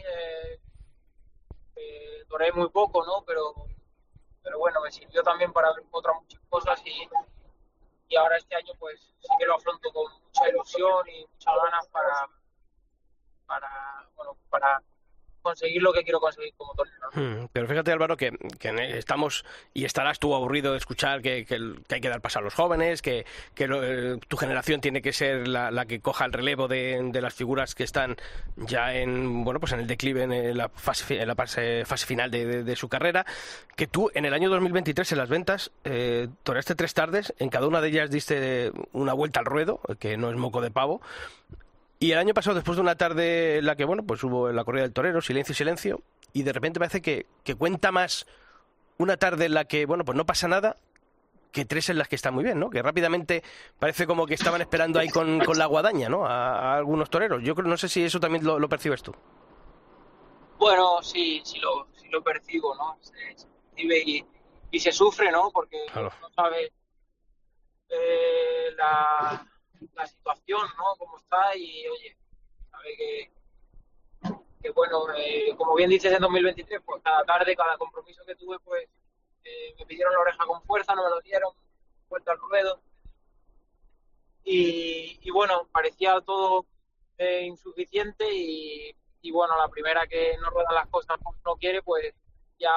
G: duré muy poco, ¿no? Pero bueno, me sirvió también para ver otras muchas cosas y ahora este año pues sí que lo afronto con mucha ilusión y muchas ganas para conseguir lo que quiero conseguir como torero, ¿no?
C: Pero fíjate, Álvaro, que estamos y estarás tú aburrido de escuchar que hay que dar paso a los jóvenes, que tu generación tiene que ser la que coja el relevo de las figuras que están ya en el declive, en la fase final de su carrera, que tú en el año 2023 en las ventas toreaste 3 tardes, en cada una de ellas diste una vuelta al ruedo, que no es moco de pavo. Y el año pasado, después de una tarde en la que, bueno, pues hubo la corrida del torero, silencio, y de repente parece que cuenta más una tarde en la que, bueno, pues no pasa nada, que 3 en las que está muy bien, ¿no? Que rápidamente parece como que estaban esperando ahí con la guadaña, ¿no? A algunos toreros. Yo creo, no sé si eso también lo percibes tú.
G: Bueno, sí lo percibo, ¿no? Se percibe y se sufre, ¿no? Porque claro, no sabe la situación, ¿no? Cómo está y, oye, sabe que bueno, como bien dices, en 2023, pues cada tarde, cada compromiso que tuve, pues me pidieron la oreja con fuerza, no me lo dieron, vuelta al ruedo y bueno, parecía todo insuficiente y bueno, la primera que no ruedan las cosas como no quiere, pues ya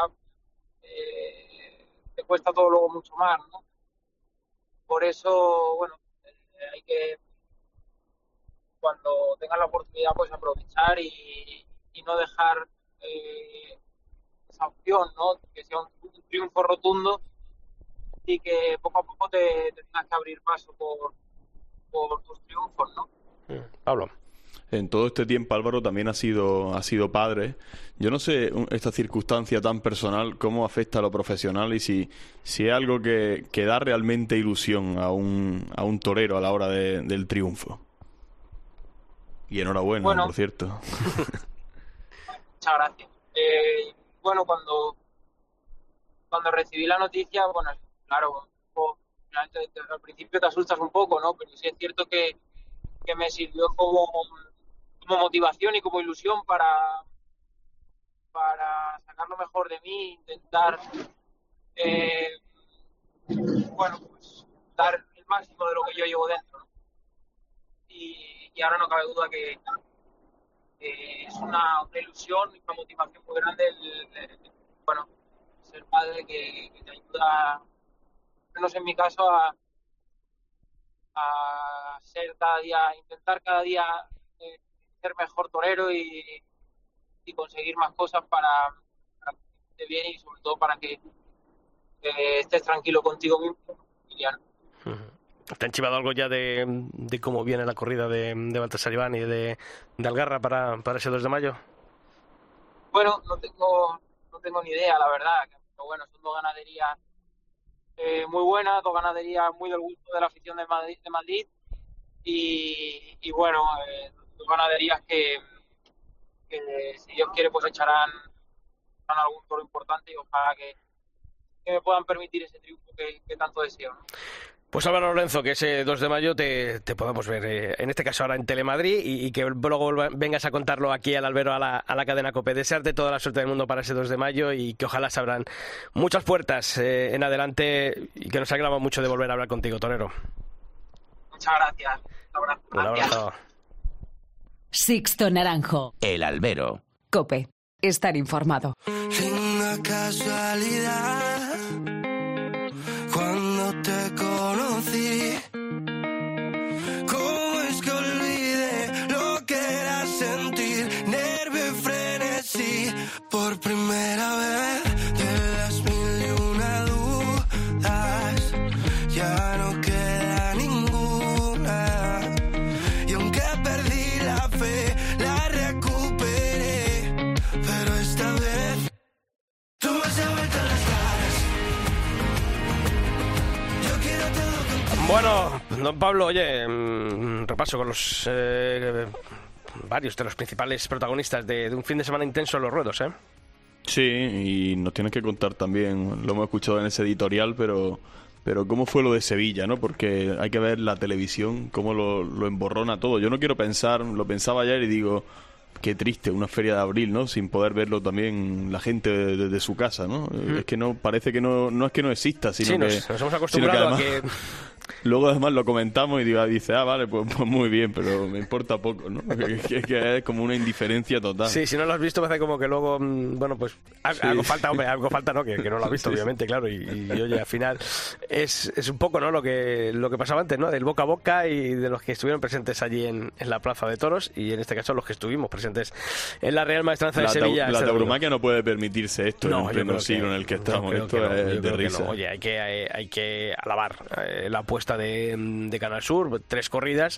G: te cuesta todo luego mucho más, ¿no? Por eso, bueno, hay que, cuando tengas la oportunidad, pues aprovechar y no dejar esa opción, ¿no? Que sea un triunfo rotundo y que poco a poco te tengas que abrir paso por tus triunfos, ¿no?
C: Pablo.
E: En todo este tiempo, Álvaro, también ha sido padre. Yo no sé esta circunstancia tan personal cómo afecta a lo profesional y si es algo que da realmente ilusión a un torero a la hora del triunfo. Y enhorabuena, bueno, por cierto.
G: Muchas gracias. Bueno, cuando recibí la noticia, bueno, claro, al principio te asustas un poco, ¿no? Pero sí es cierto que me sirvió como motivación y como ilusión para sacar lo mejor de mí, intentar bueno, pues dar el máximo de lo que yo llevo dentro, ¿no? Y ahora no cabe duda que es una ilusión y una motivación muy grande el bueno, ser padre que te ayuda, menos en mi caso, a ser cada día, intentar cada día ser mejor torero y conseguir más cosas para que esté bien y sobre todo para que estés tranquilo contigo mismo, Liliana.
C: ¿Te han chivado algo ya de cómo viene la corrida de Baltasar Iván y de Algarra para ese 2 de mayo?
G: Bueno, no tengo ni idea, la verdad. Pero bueno, son 2 ganaderías muy buenas, 2 ganaderías muy del gusto de la afición de Madrid y bueno, 2 ganaderías que si Dios quiere pues echarán algún toro importante y ojalá que me puedan permitir ese triunfo que tanto deseo, ¿no?
C: Pues Álvaro Lorenzo, que ese 2 de mayo te podamos ver, en este caso ahora en Telemadrid, y que luego vengas a contarlo aquí al albero, a la cadena COPE. Desearte toda la suerte del mundo para ese 2 de mayo y que ojalá se abran muchas puertas en adelante y que nos alegramos mucho de volver a hablar contigo, torero.
G: Muchas gracias.
C: Un abrazo.
A: Sixto Naranjo.
H: El Albero.
A: COPE. Estar informado.
D: Una casualidad. Cuando te conocí, ¿cómo es que olvidé lo que era sentir nervio y frenesí? Por primera vez de las mil y una dudas, ya no queda ninguna. Y aunque perdí la fe, la recuperé. Pero esta vez tú me has vuelto las caras. Yo quiero todo contigo.
C: Bueno, don Pablo, oye, repaso con los varios de los principales protagonistas de un fin de semana intenso en los ruedos, ¿eh?
E: Sí, y nos tienes que contar también, lo hemos escuchado en ese editorial, pero cómo fue lo de Sevilla, ¿no? Porque hay que ver la televisión, cómo lo emborrona todo. Yo no quiero pensar, lo pensaba ayer y digo, qué triste, una feria de abril, ¿no? Sin poder verlo también la gente desde su casa, ¿no? Es que no, parece que no es que no exista, sino
C: sí, nos hemos acostumbrado a que...
E: Luego además lo comentamos y dice, vale, pues muy bien, pero me importa poco, ¿no? Que es como una indiferencia total.
C: Sí, si no lo has visto parece como que luego, bueno, pues algo falta, hombre, algo falta, ¿no? Que no lo has visto, obviamente, claro, y oye, al final es un poco, ¿no? Lo que pasaba antes, ¿no? Del boca a boca y de los que estuvieron presentes allí en la Plaza de Toros y en este caso los que estuvimos presentes en la Real Maestranza de Sevilla.
E: La tauromaquia no puede permitirse esto en pleno siglo en el que estamos.
C: Esto
E: es de risa.
C: Oye, hay que alabar la apuesta de Canal Sur, 3 corridas,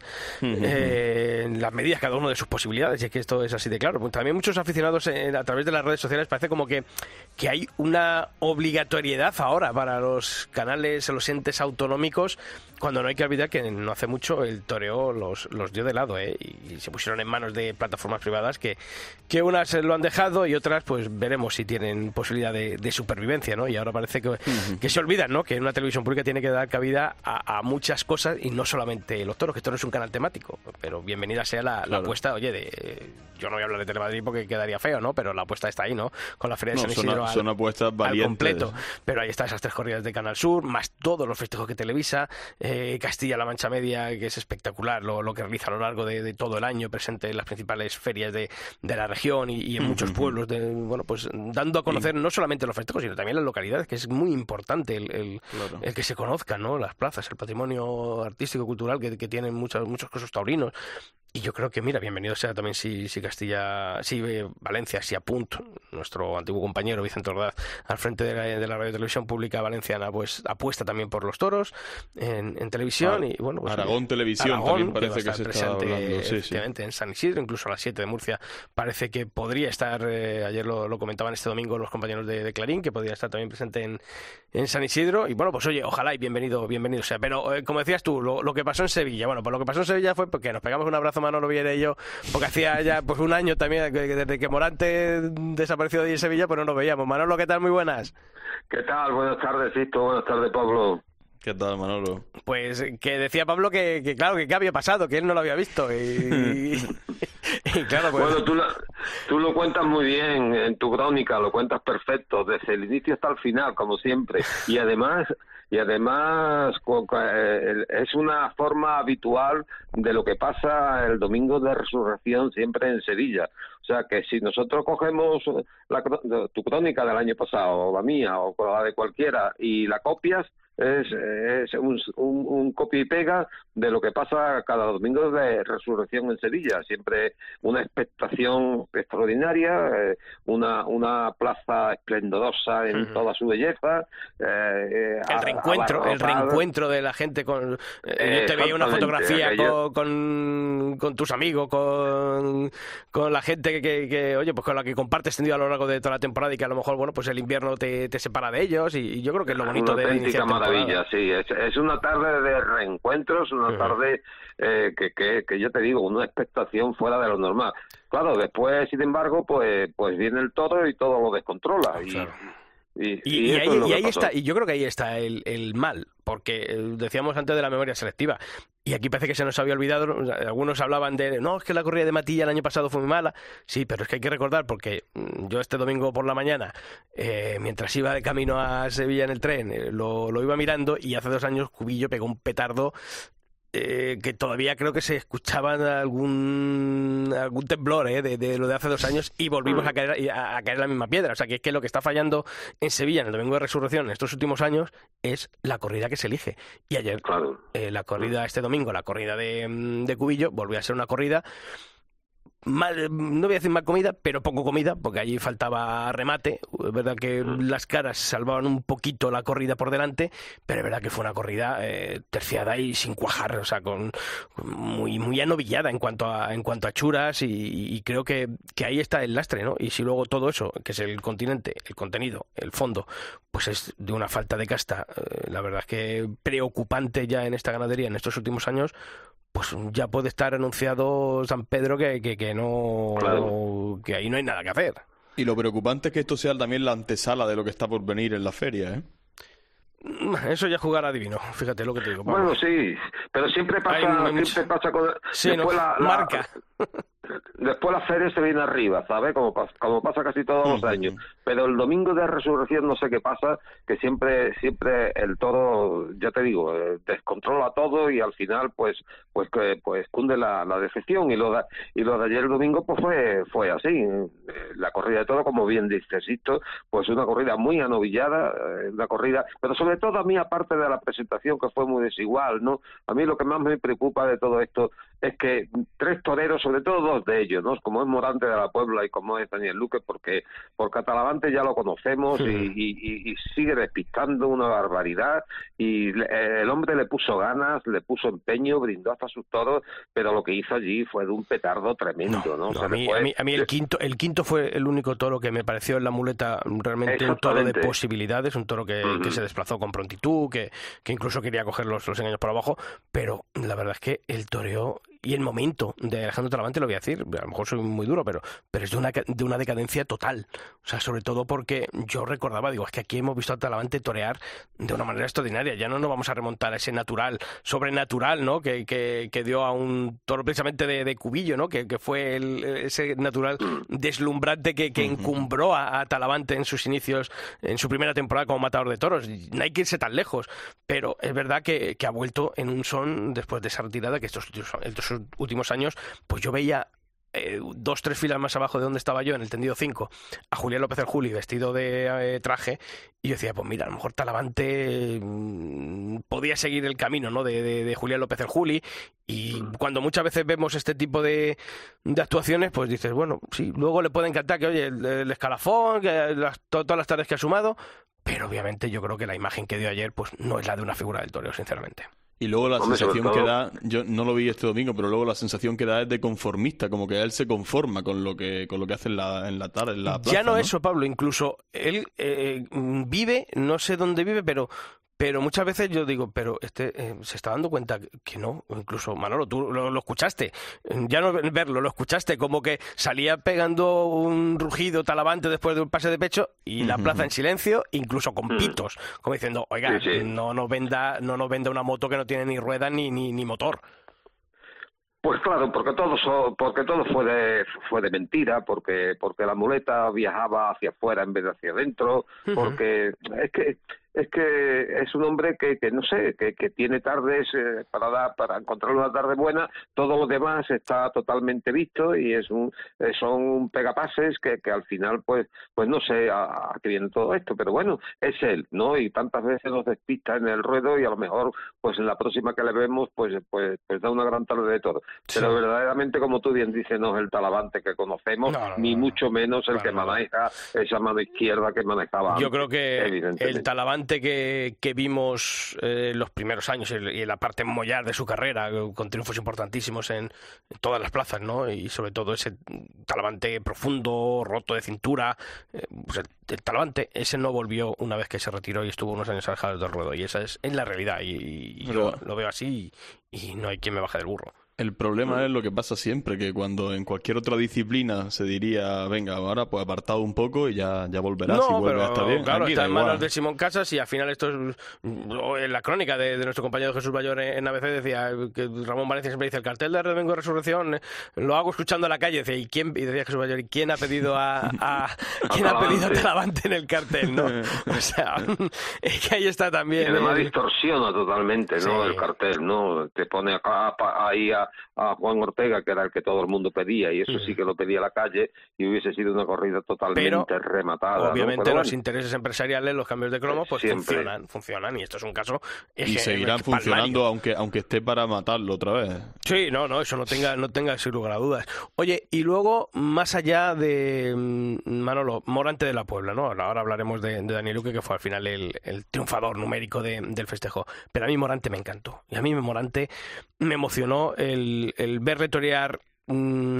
C: las medidas cada uno de sus posibilidades, y es que esto es así de claro. También muchos aficionados a través de las redes sociales parece como que hay una obligatoriedad ahora para los canales, los entes autonómicos, cuando no hay que olvidar que no hace mucho el toreo los dio de lado, y se pusieron en manos de plataformas privadas que unas lo han dejado y otras pues veremos si tienen posibilidad de supervivencia, ¿no? Y ahora parece que se olvidan, ¿no? Que una televisión pública tiene que dar cabida a muchas cosas y no solamente los toros, que esto no es un canal temático, pero bienvenida sea la apuesta, oye, yo no voy a hablar de Telemadrid porque quedaría feo, ¿no? Pero la apuesta está ahí, ¿no? Con la Feria de San Isidro
E: son apuestas valientes.
C: Al completo, pero ahí está esas 3 corridas de Canal Sur, más todos los festejos que televisa, Castilla-La Mancha Media, que es espectacular lo que realiza a lo largo de todo el año, presente en las principales ferias de la región y en muchos pueblos, bueno, pues dando a conocer no solamente los festejos, sino también las localidades, que es muy importante el que se conozcan, ¿no? Las plazas, el patrimonio artístico, cultural que tienen muchos casos taurinos. Y yo creo que, mira, bienvenido sea también si Valencia, si Apunt, nuestro antiguo compañero Vicente Ordaz, al frente de la Radio Televisión Pública Valenciana, pues apuesta también por los toros en televisión. Y bueno, pues,
E: Aragón Televisión también parece que se está hablando.
C: Efectivamente, en San Isidro, incluso a las 7 de Murcia, parece que podría estar, ayer lo comentaban este domingo los compañeros de Clarín, que podría estar también presente en San Isidro. Y bueno, pues oye, ojalá y bienvenido sea. Pero como decías tú, lo que pasó en Sevilla, bueno, pues lo que pasó en Sevilla fue porque nos pegamos un abrazo, Manolo Viera y yo, porque hacía ya pues un año también desde que Morante desapareció de Sevilla, pues no nos veíamos. Manolo, ¿qué tal? Muy buenas.
I: ¿Qué tal? Buenas tardes, Sisto. Buenas tardes, Pablo.
E: ¿Qué tal, Manolo?
C: Pues que decía Pablo que claro, que qué había pasado, que él no lo había visto. Y claro, pues...
I: Bueno, tú lo cuentas muy bien en tu crónica, lo cuentas perfecto, desde el inicio hasta el final, como siempre. Y además es una forma habitual de lo que pasa el domingo de Resurrección siempre en Sevilla. O sea que si nosotros cogemos tu crónica del año pasado, o la mía, o la de cualquiera, y la copias, es un copia y pega de lo que pasa cada domingo de Resurrección en Sevilla. Siempre una expectación extraordinaria, una plaza esplendorosa en toda su belleza.
C: El reencuentro de la gente con... yo te veía una fotografía con tus amigos, con la gente que oye, pues con la que compartes tendido a lo largo de toda la temporada y que a lo mejor, bueno, pues el invierno te separa de ellos y yo creo que es lo bonito de iniciar temporada.
I: Maravilla, sí, es una tarde de reencuentros, una tarde que yo te digo, una expectación fuera de lo normal. Claro, después, sin embargo, pues viene el toro y todo lo descontrola. Y
C: ahí está, y yo creo que ahí está el mal, porque decíamos antes de la memoria selectiva, y aquí parece que se nos había olvidado. Algunos hablaban no, es que la corrida de Matilla el año pasado fue muy mala. Sí, pero es que hay que recordar, porque yo este domingo por la mañana, mientras iba de camino a Sevilla en el tren, lo iba mirando, y hace 2 años Cubillo pegó un petardo que todavía creo que se escuchaban algún temblor de lo de hace 2 años y volvimos a caer en la misma piedra. O sea, que es que lo que está fallando en Sevilla en el Domingo de Resurrección en estos últimos años es la corrida que se elige. Y ayer, la corrida este domingo, la corrida de Cubillo, volvió a ser una corrida no voy a decir mal comida, pero poco comida, porque allí faltaba remate. Es verdad que las caras salvaban un poquito la corrida por delante, pero es verdad que fue una corrida terciada y sin cuajar, o sea, muy anovillada en cuanto a churas, y creo que ahí está el lastre, ¿no? Y si luego todo eso, que es el continente, el contenido, el fondo, pues es de una falta de casta, la verdad es que preocupante ya en esta ganadería en estos últimos años, pues ya puede estar anunciado San Pedro que no, que ahí no hay nada que hacer.
E: Y lo preocupante es que esto sea también la antesala de lo que está por venir en la feria, ¿eh?
C: Eso ya jugar adivino, fíjate lo que te digo, Pablo.
I: Bueno, sí, pero siempre pasa con...
C: Sí, después marca.
I: Después la feria se viene arriba, ¿sabes? Como pasa casi todos los años. Pero el Domingo de Resurrección no sé qué pasa, que siempre el toro, ya te digo, descontrola todo y al final pues cunde la decepción. Y lo de ayer el domingo pues fue así. La corrida de toro, como bien dices, pues una corrida muy anovillada, una corrida, pero sobre todo a mí, aparte de la presentación que fue muy desigual, ¿no? A mí lo que más me preocupa de todo esto es que 3 toreros, sobre todo 2 de ellos, ¿no? Como es Morante de la Puebla y como es Daniel Luque, porque a Talavante ya lo conocemos y sigue despistando una barbaridad, y el hombre le puso ganas, le puso empeño, brindó hasta sus toros, pero lo que hizo allí fue de un petardo tremendo, ¿no?
C: A mí el quinto fue el único toro que me pareció en la muleta realmente un toro de posibilidades, un toro que se desplazó con prontitud, que incluso quería coger los engaños por abajo, pero la verdad es que el toreo y el momento de Alejandro Talavante, lo voy a decir, a lo mejor soy muy duro, pero es de una decadencia total. O sea, sobre todo porque yo recordaba, es que aquí hemos visto a Talavante torear de una manera extraordinaria. Ya no nos vamos a remontar a ese sobrenatural, ¿no? Que dio a un toro precisamente de Cubillo, ¿no? Que fue ese natural deslumbrante que encumbró a Talavante en sus inicios, en su primera temporada como matador de toros. No hay que irse tan lejos, pero es verdad que ha vuelto en un son después de esa retirada, que estos últimos años, pues yo veía 2-3 filas más abajo de donde estaba yo, en el tendido 5, a Julián López el Juli vestido de traje, y yo decía, pues mira, a lo mejor Talavante podía seguir el camino, ¿no? de Julián López el Juli, y cuando muchas veces vemos este tipo de actuaciones, pues dices, bueno, sí, luego le puede encantar que, oye, el escalafón, que todas las tareas que ha sumado, pero obviamente yo creo que la imagen que dio ayer pues no es la de una figura del toreo, sinceramente.
E: Y luego la sensación que da, yo no lo vi este domingo, pero luego la sensación que da es de conformista, como que él se conforma con lo que hace en la tarde, en la plaza.
C: Ya no eso, Pablo, incluso él vive, no sé dónde vive, pero muchas veces yo digo, pero se está dando cuenta que no. Incluso, Manolo, tú lo escuchaste, ya no verlo, lo escuchaste, como que salía pegando un rugido Talavante después de un pase de pecho y la plaza en silencio, incluso con pitos, como diciendo, oiga, no nos venda una moto que no tiene ni rueda ni motor.
I: Pues claro, porque todo fue de mentira, porque la muleta viajaba hacia afuera en vez de hacia adentro, porque es que es un hombre que no sé, que tiene tardes para encontrar una tarde buena. Todo lo demás está totalmente visto y son pegapases que al final pues no sé a qué viene todo esto, pero bueno, es él, ¿no? Y tantas veces nos despista en el ruedo y a lo mejor pues en la próxima que le vemos pues da una gran tarde de todo. Sí. Pero verdaderamente, como tú bien dices, no es el Talavante que conocemos, ni mucho menos el que maneja esa mano izquierda que manejaba antes.
C: Yo creo que el Talavante que vimos los primeros años y en la parte mollar de su carrera, con triunfos importantísimos en todas las plazas, ¿no? Y sobre todo ese Talavante profundo, roto de cintura, pues el Talavante ese no volvió una vez que se retiró y estuvo unos años alejados del ruedo, y esa es la realidad, y yo lo veo así y no hay quien me baje del burro.
E: El problema es lo que pasa siempre, que cuando en cualquier otra disciplina se diría, venga, ahora pues apartado un poco y ya volverás y vuelve a estar bien.
C: Claro,
E: aquí
C: está en
E: igual.
C: manos de Simón Casas y al final esto es en la crónica de nuestro compañero Jesús Bayor en ABC decía que Ramón Valencia siempre dice el cartel de Domingo de Resurrección lo hago escuchando a la calle, decía, y decía Jesús Bayor, ¿y quién ha pedido quién ha pedido a Talavante en el cartel, no? O sea, es que ahí está también.
I: Y además distorsiona totalmente, ¿no?
C: Sí.
I: El cartel, ¿no? Te pone acá ahí a Juan Ortega, que era el que todo el mundo pedía, y eso sí que lo pedía la calle, y hubiese sido una corrida totalmente rematada.
C: Obviamente
I: ¿no?
C: los intereses empresariales, los cambios de cromo, pues funcionan, y esto es un caso...
E: Y seguirán funcionando aunque esté para matarlo otra vez.
C: Sí, no, eso no tenga sin lugar a dudas. Oye, y luego, más allá de Manolo, Morante de la Puebla, ¿no? Ahora hablaremos de Dani Luque, que fue al final el triunfador numérico del festejo. Pero a mí Morante me encantó. Y a mí Morante me emocionó el verle torear con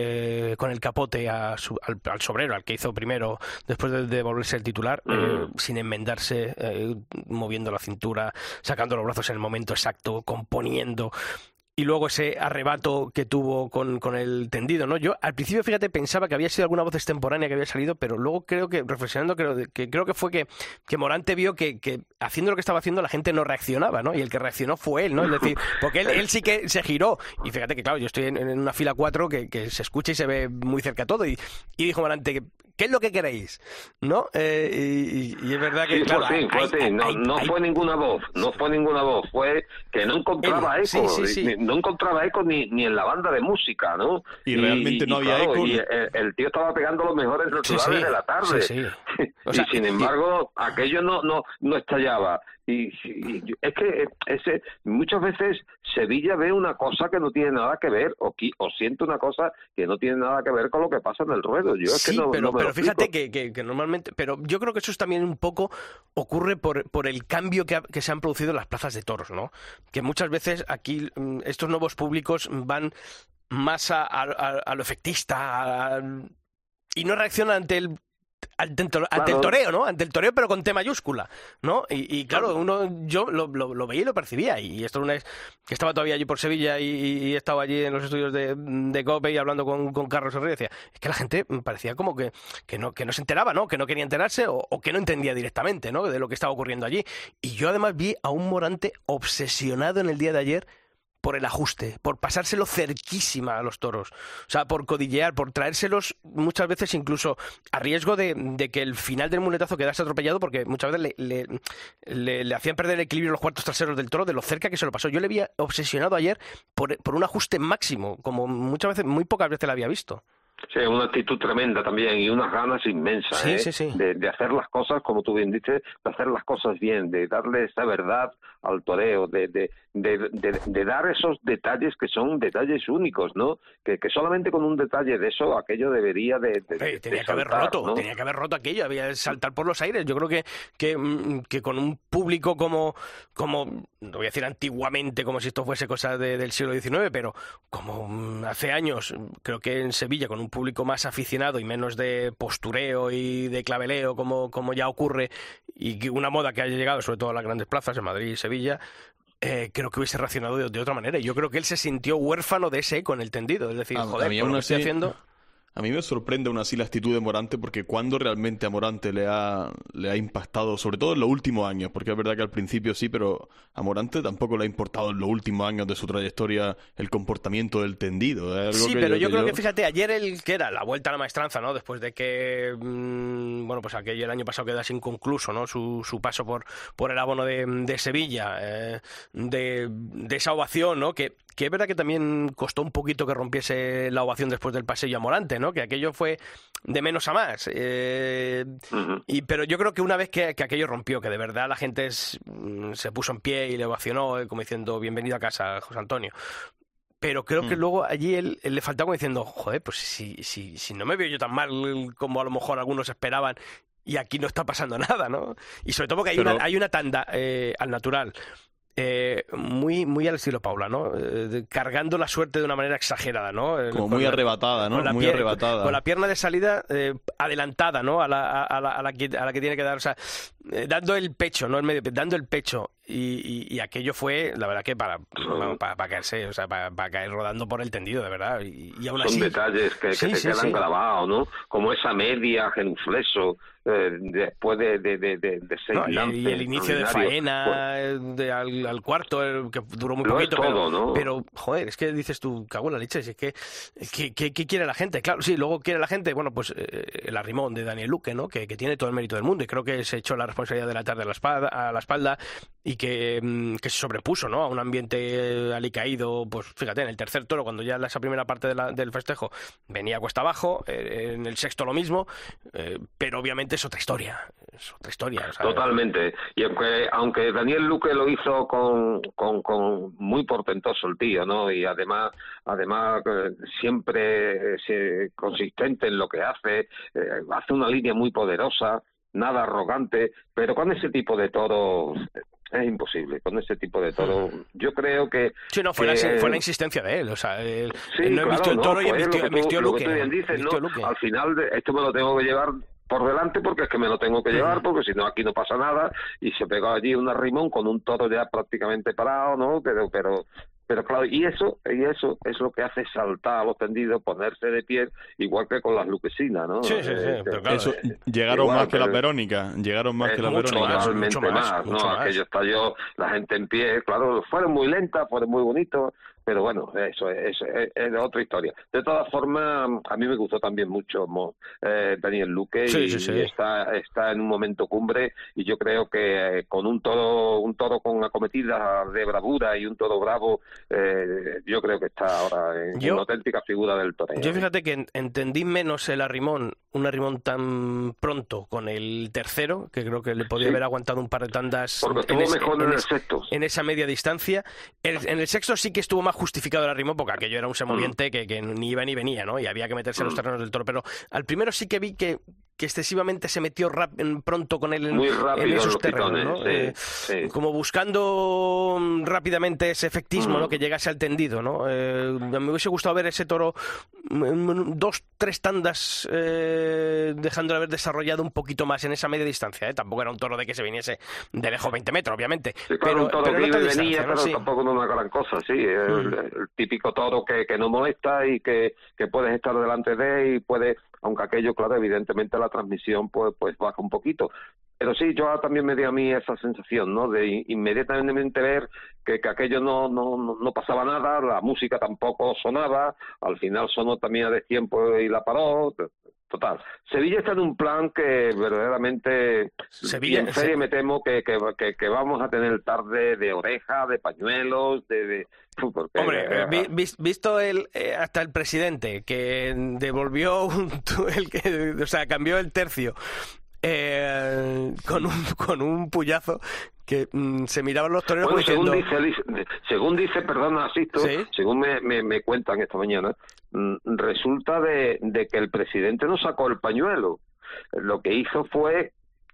C: el capote al sobrero, al que hizo primero después de volverse el titular, sin enmendarse, moviendo la cintura, sacando los brazos en el momento exacto, componiendo. Y luego ese arrebato que tuvo con el tendido, ¿no? Yo al principio, fíjate, pensaba que había sido alguna voz extemporánea que había salido, pero luego reflexionando, creo que fue que Morante vio que haciendo lo que estaba haciendo la gente no reaccionaba, ¿no? Y el que reaccionó fue él, ¿no? Es decir, porque él sí que se giró. Y fíjate que, claro, yo estoy en una fila 4 que se escucha y se ve muy cerca todo. Y dijo Morante, ¿qué es lo que queréis? ¿No? Y es verdad que,
I: sí,
C: claro...
I: No fue ninguna voz, fue que no encontraba eco.
C: Sí.
I: No encontraba eco ni en la banda de música, ¿no?
E: Y realmente no había eco.
I: Y el tío estaba pegando los mejores naturales de la tarde.
C: Sí.
I: O sea, y sin embargo, aquello no estallaba. Y es que muchas veces Sevilla ve una cosa que no tiene nada que ver, o siente una cosa que no tiene nada que ver con lo que pasa en el ruedo.
C: Pero fíjate que normalmente... Pero yo creo que eso también un poco ocurre por el cambio que se han producido en las plazas de toros, ¿no? Que muchas veces aquí estos nuevos públicos van más a lo efectista y no reaccionan ante el toreo, ¿no? Ante el toreo, pero con T mayúscula, ¿no? Y claro, yo lo veía y lo percibía. Y esto una vez que estaba todavía allí por Sevilla y estaba allí en los estudios de COPE y hablando con Carlos Herrera, decía, es que la gente parecía como que no se enteraba, ¿no? Que no quería enterarse o que no entendía directamente, ¿no? De lo que estaba ocurriendo allí. Y yo además vi a un Morante obsesionado en el día de ayer por el ajuste, por pasárselo cerquísima a los toros, o sea, por codillear, por traérselos muchas veces incluso a riesgo de que el final del muletazo quedase atropellado, porque muchas veces le hacían perder el equilibrio los cuartos traseros del toro de lo cerca que se lo pasó. Yo le había obsesionado ayer por un ajuste máximo, como muchas veces, muy pocas veces la había visto.
I: Sí, una actitud tremenda también y unas ganas inmensas
C: Sí.
I: De hacer las cosas, como tú bien dices, de hacer las cosas bien, de darle esa verdad al toreo, de dar esos detalles que son detalles únicos, ¿no? Que solamente con un detalle de eso aquello debería
C: tenía que haber roto, ¿no? Tenía que haber roto aquello, había que saltar por los aires. Yo creo que con un público como no voy a decir antiguamente, como si esto fuese cosa del siglo XIX, pero como hace años, creo que en Sevilla, con un público más aficionado y menos de postureo y de claveleo como ya ocurre, y que una moda que haya llegado sobre todo a las grandes plazas en Madrid y Sevilla, creo que hubiese reaccionado de otra manera. Y yo creo que él se sintió huérfano de ese eco en el tendido, es decir, joder, por lo que estoy haciendo...
E: A mí me sorprende aún así la actitud de Morante, porque cuando realmente a Morante le ha impactado, sobre todo en los últimos años, porque es verdad que al principio sí, pero a Morante tampoco le ha importado en los últimos años de su trayectoria el comportamiento del tendido. Es algo
C: sí,
E: que
C: pero yo creo que, fíjate, ayer que era la vuelta a la maestranza, ¿no? Después de que, pues aquello el año pasado quedase inconcluso, ¿no? Su paso por el abono de Sevilla, de esa ovación, ¿no? Que es verdad que también costó un poquito que rompiese la ovación después del pasillo a Morante, ¿no? Que aquello fue de menos a más. Pero yo creo que una vez que aquello rompió, que de verdad la gente se puso en pie y le ovacionó, como diciendo, bienvenido a casa, José Antonio. Pero creo que luego allí él le faltaba como diciendo, joder, pues si no me veo yo tan mal como a lo mejor algunos esperaban, y aquí no está pasando nada, ¿no? Y sobre todo porque hay una tanda al natural, muy al estilo Paula, ¿no? Cargando la suerte de una manera exagerada, ¿no?
E: Como muy arrebatada, ¿no? Muy arrebatada.
C: Con la pierna de salida adelantada, ¿no? A la que tiene que dar. O sea, dando el pecho, no el medio, dando el pecho. Y aquello fue, la verdad, que para caerse, o sea, para caer rodando por el tendido, de verdad. Y aún así...
I: Son detalles que te quedan grabados, ¿no? Como esa media genufleso después de seis lances.
C: Y el inicio de faena al cuarto, que duró muy poquito.
I: Todo, ¿no?
C: Pero, joder, es que dices tú, cago en la leche, es que ¿qué quiere la gente? Claro, sí, luego quiere la gente, bueno, pues el arrimón de Daniel Luque, ¿no? Que tiene todo el mérito del mundo, y creo que se echó la responsabilidad de la tarde a la espalda y que se sobrepuso, ¿no? A un ambiente alicaído, pues fíjate, en el tercer toro, cuando ya esa primera parte del festejo venía cuesta abajo, en el sexto lo mismo, pero obviamente es otra historia, o sea,
I: totalmente. Y aunque Daniel Luque lo hizo con muy portentoso el tío, ¿no? Y además siempre consistente en lo que hace una línea muy poderosa, nada arrogante, pero con ese tipo de toros es imposible. Con ese tipo de toro yo creo que...
C: Sí, no, fue la insistencia de él, o sea, él no vistió el toro y vistió Luque.
I: Al final esto me lo tengo que llevar por delante porque es que me lo tengo que llevar, porque si no aquí no pasa nada, y se pegó allí un arrimón con un toro ya prácticamente parado, ¿no? Pero claro, y eso es lo que hace saltar a los tendidos, ponerse de pie, igual que con las luquesinas, ¿no?
C: Sí, pero claro,
E: eso, llegaron
I: igual,
E: más que las Verónicas,
I: mucho más, ¿no? Aquello estalló, la gente en pie, claro, fueron muy lentas, fueron muy bonitos, pero bueno, eso es otra historia. De todas formas, a mí me gustó también mucho Daniel Luque, y está en un momento cumbre, y yo creo que con un toro con acometidas de bravura y un toro bravo, yo creo que está ahora en una auténtica figura del toreo.
C: Yo fíjate que entendí menos un arrimón tan pronto con el tercero, que creo que le podía haber aguantado un par de tandas.
I: Porque estuvo mejor en el sexto.
C: En esa media distancia. En el sexto sí que estuvo más justificado el arrimón, porque aquello era un semoviente que ni iba ni venía, ¿no? Y había que meterse en los terrenos del toro. Pero al primero sí que vi que excesivamente se metió pronto con él en esos terrenos, ¿no? Como buscando rápidamente ese efectismo, ¿no? Que llegase al tendido, ¿no? Me hubiese gustado ver ese toro 2-3 tandas, dejándolo haber desarrollado un poquito más en esa media distancia, ¿eh? Tampoco era un toro de que se viniese de lejos 20 metros, obviamente.
I: Sí, claro, un toro que venía,
C: ¿no?
I: pero tampoco no es una gran cosa, sí. El típico toro que no molesta y que puedes estar delante de él y puedes... Aunque aquello, claro, evidentemente la transmisión pues baja un poquito. Pero sí, yo también me dio a mí esa sensación, ¿no? De inmediatamente ver que aquello no pasaba nada, la música tampoco sonaba, al final sonó también a destiempo y la paró. Total, Sevilla está en un plan que verdaderamente en serio me temo que vamos a tener tarde de oreja, de pañuelos, porque,
C: hombre, visto hasta el presidente que devolvió cambió el tercio con un puyazo que se miraban los toreros diciendo...
I: según dice, perdona, Asisto, ¿sí? Según me cuentan esta mañana, resulta de que el presidente no sacó el pañuelo. Lo que hizo fue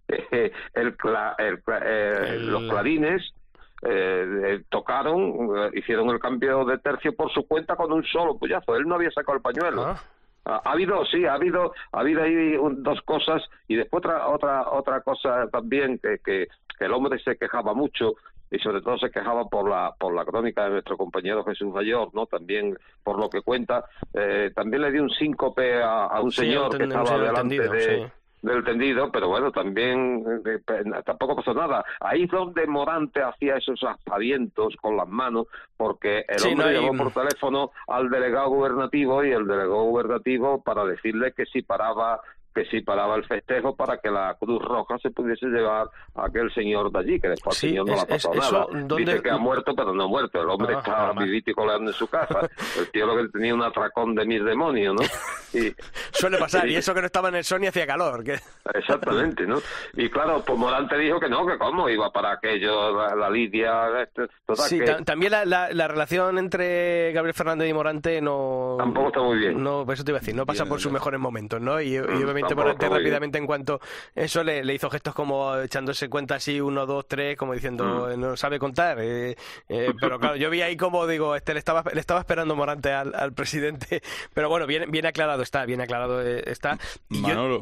I: los clarines tocaron, hicieron el cambio de tercio por su cuenta con un solo puyazo. Él no había sacado el pañuelo. Ha habido ahí dos cosas, y después otra cosa también que el hombre se quejaba mucho, y sobre todo se quejaba por la crónica de nuestro compañero Jesús Mayor, ¿no? También por lo que cuenta, también le dio un síncope a un señor que estaba delante del tendido, pero bueno, también tampoco pasó nada. Ahí es donde Morante hacía esos aspavientos con las manos, porque el hombre llamó por teléfono al delegado gubernativo, y el delegado gubernativo para decirle que si paraba el festejo para que la Cruz Roja se pudiese llevar a aquel señor de allí, que después al señor no le ha pasado nada. Dice que ha muerto, pero no ha muerto. El hombre está vivito y coleando en su casa. El tío lo que tenía un atracón de 1000 demonios, ¿no?
C: Suele pasar, y eso que no estaba en el sol y hacía calor.
I: Exactamente, ¿no? Y claro, pues Morante dijo que no, que cómo iba para aquello, la lidia...
C: También la relación entre Gabriel Fernández y Morante no...
I: Tampoco está muy bien.
C: No, eso te iba a decir, no pasa por sus mejores momentos, ¿no? Y obviamente Morante rápidamente, en cuanto eso, le hizo gestos como echándose cuenta así, 1, 2, 3, como diciendo, no sabe contar. Pero claro, yo vi ahí como, digo, le estaba esperando Morante al presidente. Pero bueno, bien aclarado está.
E: Manolo,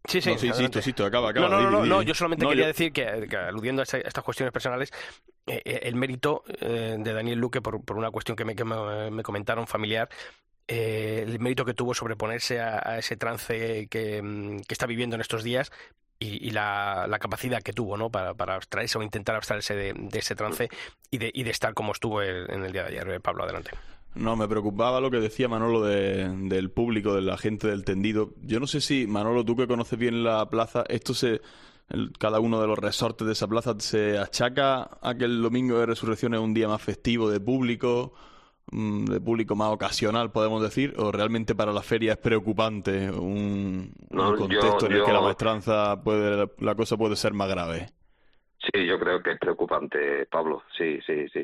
C: Sí,
E: No, sí, insisto, acaba.
C: No, yo solamente quería decir que aludiendo a estas cuestiones personales, el mérito de Daniel Luque, por una cuestión que me comentaron familiar, el mérito que tuvo sobreponerse a ese trance que está viviendo en estos días y la capacidad que tuvo, ¿no? para abstraerse o intentar abstraerse de ese trance y de estar como estuvo en el día de ayer. Pablo, adelante.
E: No, me preocupaba lo que decía Manolo del público, de la gente del tendido. Yo no sé si, Manolo, tú que conoces bien la plaza, cada uno de los resortes de esa plaza se achaca a que el domingo de Resurrección es un día más festivo de público más ocasional, podemos decir, o realmente para la feria es preocupante un contexto en el que la maestranza la cosa puede ser más grave.
I: Sí, yo creo que es preocupante, Pablo. Sí.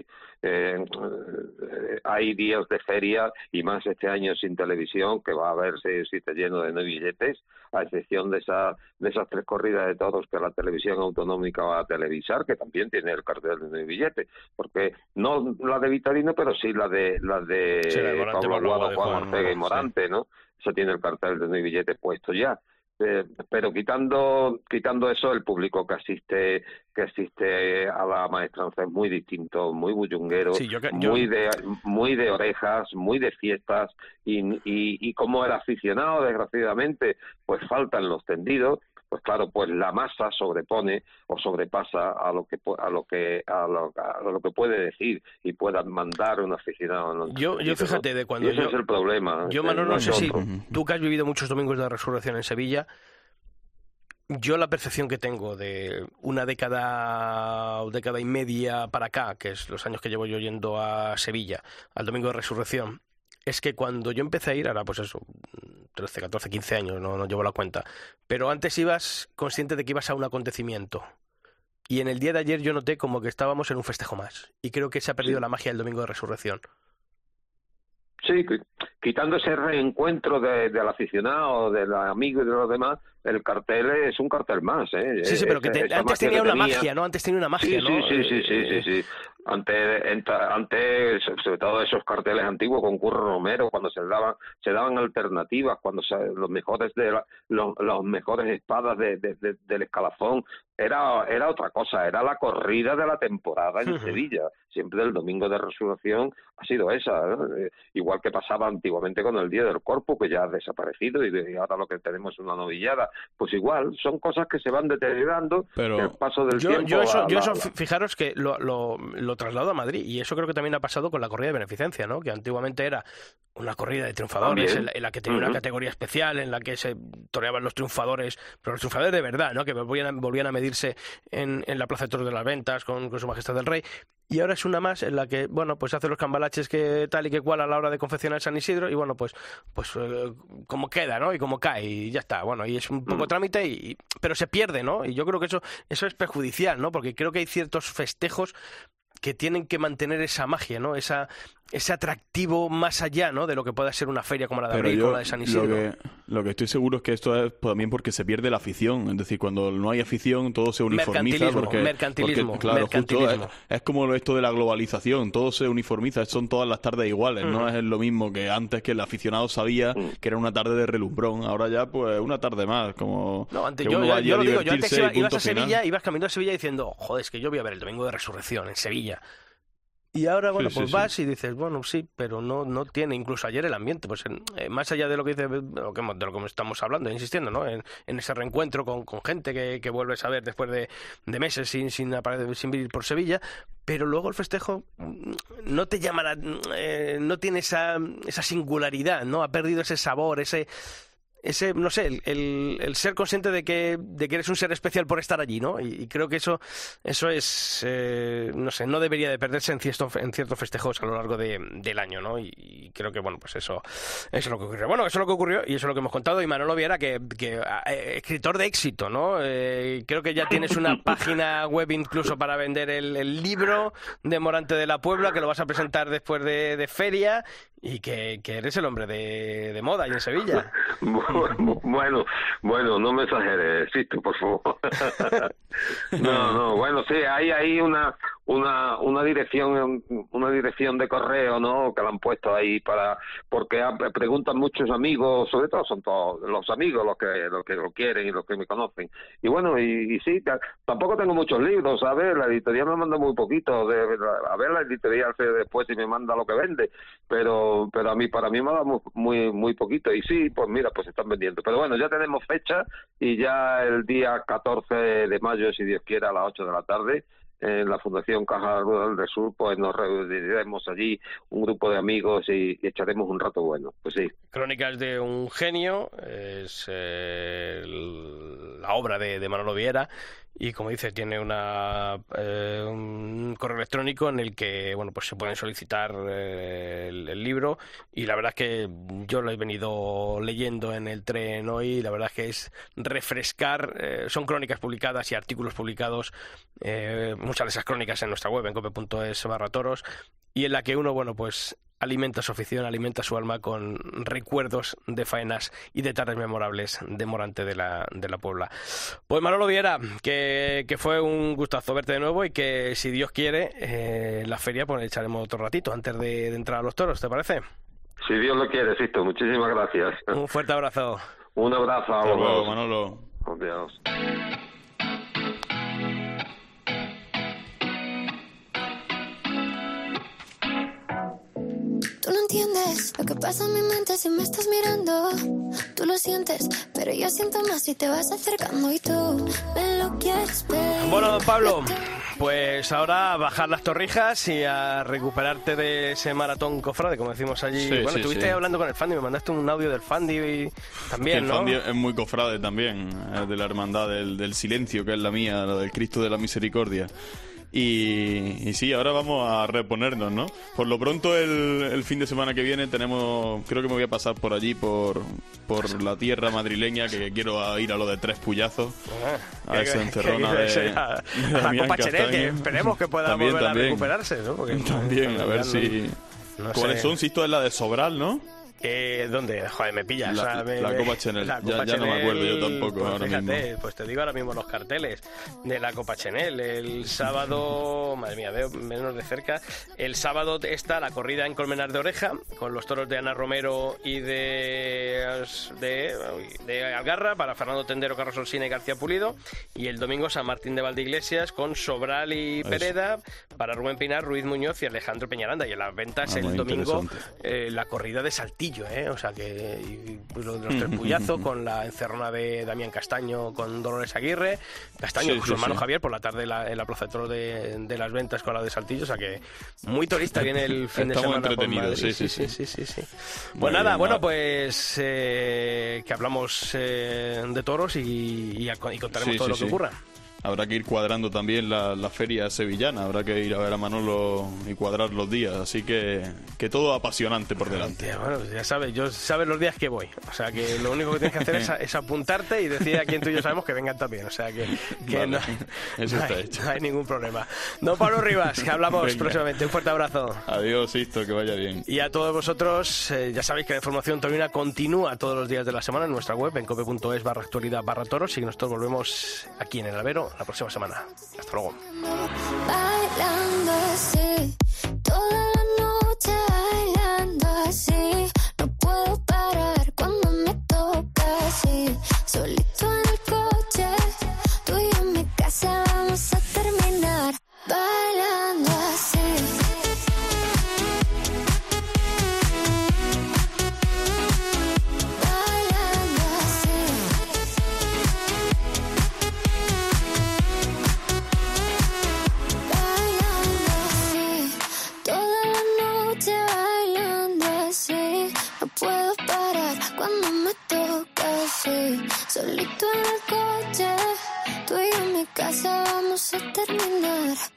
I: Hay días de feria y más este año sin televisión, que va a verse si está lleno de no billetes, a excepción de esas 3 corridas de toros que la televisión autonómica va a televisar, que también tiene el cartel de no billetes, porque no la de Vitorino, pero sí la de Pablo Aguado, Juan Ortega y Morante, ¿no? Eso tiene el cartel de no billetes puesto ya. Pero quitando eso, el público que asiste a la maestranza es muy distinto, muy bullunguero, muy de orejas, muy de fiestas, y como el aficionado, desgraciadamente, pues faltan los tendidos. Pues claro, pues la masa sobrepone o sobrepasa a lo que puede decir y pueda mandar un aficionado.
C: Yo fíjate, de cuando
I: ese es el problema.
C: Yo, Manolo, no sé si tú que has vivido muchos domingos de Resurrección en Sevilla, yo la percepción que tengo de una década o década y media para acá, que es los años que llevo yo yendo a Sevilla, al domingo de Resurrección, es que cuando yo empecé a ir, ahora pues eso, 13, 14, 15 años, no llevo la cuenta, pero antes ibas consciente de que ibas a un acontecimiento. Y en el día de ayer yo noté como que estábamos en un festejo más. Y creo que se ha perdido la magia del domingo de Resurrección.
I: Sí, quitando ese reencuentro del aficionado, del amigo y de los demás, el cartel es un cartel más, ¿eh?
C: Sí, pero que antes tenía una magia, ¿no? Antes tenía una magia, ¿no?
I: Sí. Antes, sobre todo esos carteles antiguos con Curro Romero, cuando se daban alternativas, cuando los mejores espadas del escalafón, era otra cosa, era la corrida de la temporada en Sevilla. Siempre el domingo de Resurrección ha sido esa, ¿no? Igual que pasaba antiguamente con el Día del Corpus, que ya ha desaparecido, y ahora lo que tenemos es una novillada. Pues igual, son cosas que se van deteriorando en el paso del tiempo.
C: Fijaros que lo traslado a Madrid, y eso creo que también ha pasado con la corrida de beneficencia, ¿no? Que antiguamente era una corrida de triunfadores en la que tenía una categoría especial, en la que se toreaban los triunfadores, pero los triunfadores de verdad, ¿no? Que volvían a medirse en la Plaza de Toros de las Ventas con Su Majestad el Rey. Y ahora es una más en la que, bueno, pues hace los cambalaches que tal y que cual a la hora de confeccionar San Isidro, y bueno, pues como queda, ¿no? Y como cae, y ya está. Bueno, y es un poco trámite, pero se pierde, ¿no? Y yo creo que eso es perjudicial, ¿no? Porque creo que hay ciertos festejos que tienen que mantener esa magia, ¿no? Ese atractivo más allá, ¿no? De lo que pueda ser una feria como la de abril, como la de San Isidro.
E: Lo que estoy seguro es que esto es también porque se pierde la afición. Es decir, cuando no hay afición, todo se uniformiza.
C: Mercantilismo.
E: Claro, justo es como esto de la globalización. Todo se uniformiza. Son todas las tardes iguales. No es lo mismo que antes, que el aficionado sabía que era una tarde de relumbrón. Ahora ya, pues, una tarde más. Como
C: no, antes yo lo digo. Yo antes ibas a Sevilla, ibas caminando a Sevilla diciendo, joder, es que yo voy a ver el domingo de Resurrección en Sevilla. Y ahora, bueno, vas y dices, bueno, sí, pero no tiene incluso ayer el ambiente. Pues más allá de lo que dice, de lo que estamos hablando, insistiendo, ¿no? En ese reencuentro con gente que vuelves a ver después de meses sin vivir por Sevilla. Pero luego el festejo no te llama, no tiene esa singularidad, ¿no? Ha perdido ese sabor, ese no sé, el ser consciente de que eres un ser especial por estar allí, ¿no? Y creo que eso es, no sé, no debería de perderse en ciertos festejos a lo largo del año, ¿no? Y creo que, bueno, pues eso es lo que ocurrió. Bueno, eso es lo que ocurrió y eso es lo que hemos contado. Y Manolo Viera, que escritor de éxito, ¿no? Creo que ya tienes una página web incluso para vender el libro de Morante de la Puebla, que lo vas a presentar después de feria, y que eres el hombre de moda ahí en Sevilla.
I: Bueno, no me exageres, Sisto, por favor. No, bueno, sí, hay una una dirección de correo, ¿no? Que la han puesto ahí porque preguntan muchos amigos, sobre todo son todos los amigos los que lo quieren y los que me conocen. Y bueno, y sí, tampoco tengo muchos libros, ¿sabes? La editorial me manda muy poquito, a ver la editorial después si me manda lo que vende, pero para mí me da muy poquito. Y sí, pues mira, pues están vendiendo. Pero bueno, ya tenemos fecha y ya el día 14 de mayo, si Dios quiere, a las 8 de la tarde, en la Fundación Caja Rural del Sur, pues nos reuniremos allí un grupo de amigos y echaremos un rato bueno. Pues sí.
C: Crónicas de un genio es la obra de Manolo Viera, y como dice, tiene un correo electrónico en el que pues se pueden solicitar el libro, y la verdad es que yo lo he venido leyendo en el tren hoy, y la verdad es que es refrescar, son crónicas publicadas y artículos publicados, muchas de esas crónicas en nuestra web, en cope.es/toros, y en la que uno, pues alimenta su afición, alimenta su alma con recuerdos de faenas y de tardes memorables de Morante de la Puebla. Pues Manolo Viera, que fue un gustazo verte de nuevo, y que si Dios quiere, la feria pues echaremos otro ratito antes de entrar a los toros, ¿te parece?
I: Si Dios lo quiere, Sisto, muchísimas gracias.
C: Un fuerte abrazo.
I: Un abrazo a
E: Hasta
I: los
E: luego,
I: dos.
E: Manolo.
I: Adiós.
H: Tú no entiendes lo que pasa en mi mente si me estás mirando. Tú lo sientes, pero yo siento más si te vas acercando y tú me lo quieres ver.
C: Bueno, don Pablo, pues ahora a bajar las torrijas y a recuperarte de ese maratón cofrade, como decimos allí.
E: Sí,
C: estuviste hablando con el Fandi, me mandaste un audio del Fandi también,
E: el
C: ¿no?
E: Fandi es muy cofrade también, es de la hermandad del silencio, que es la mía, la del Cristo de la Misericordia. Y sí, ahora vamos a reponernos, ¿no? Por lo pronto el fin de semana que viene creo que me voy a pasar por allí, por la tierra madrileña, que quiero ir a lo de Tres Puyazos, a esa encerrona de
C: la Copa Chenel, que esperemos que pueda volver a recuperarse, ¿no? Porque,
E: también, a ver si...
C: No
E: ¿Cuáles son? Si esto es la de Sobral, ¿no?
C: ¿Dónde? Joder, me pillas.
E: La Copa Chenel. Ya no me acuerdo yo tampoco,
C: pues
E: ahora
C: fíjate,
E: mismo.
C: Pues te digo ahora mismo los carteles de la Copa Chenel. El sábado, madre mía, veo menos de cerca. El sábado está la corrida en Colmenar de Oreja, con los toros de Ana Romero y de Algarra, para Fernando Tendero, Carlos Olsina y García Pulido. Y el domingo San Martín de Valdeiglesias, con Sobral y Pereda, para Rubén Pinar, Ruiz Muñoz y Alejandro Peñaranda. Y en las ventas el domingo la corrida de Saltillo. O sea que los Tres Puyazos con la encerrona de Damián Castaño con Dolores Aguirre, Castaño con su hermano Javier por la tarde en la Plaza de Toros de las Ventas con la de Saltillo. O sea que muy turista viene el fin de semana.
E: Estamos entretenidos,
C: sí. Pues nada, pues que hablamos de toros y contaremos todo lo que ocurra.
E: Habrá que ir cuadrando también la feria sevillana, habrá que ir a ver a Manolo y cuadrar los días, así que todo apasionante por delante.
C: Bueno, ya sabes los días que voy, o sea que lo único que tienes que hacer es apuntarte y decir a quien tú y yo sabemos que vengan también, o sea que
E: vale, eso está hecho.
C: No hay ningún problema. Don Pablo Rivas, que hablamos próximamente, un fuerte abrazo.
E: Adiós, Sisto, que vaya bien.
C: Y a todos vosotros, ya sabéis que la información taurina continúa todos los días de la semana en nuestra web, en cope.es/actualidad/toros, y nosotros volvemos aquí en el Albero la próxima semana. Hasta luego.
H: Bailando así, toda la noche bailando así, no puedo parar cuando me toca así, solito en el coche, tú y yo en mi casa vamos a terminar bailando así. Solito en el coche, tú y yo en mi casa vamos a terminar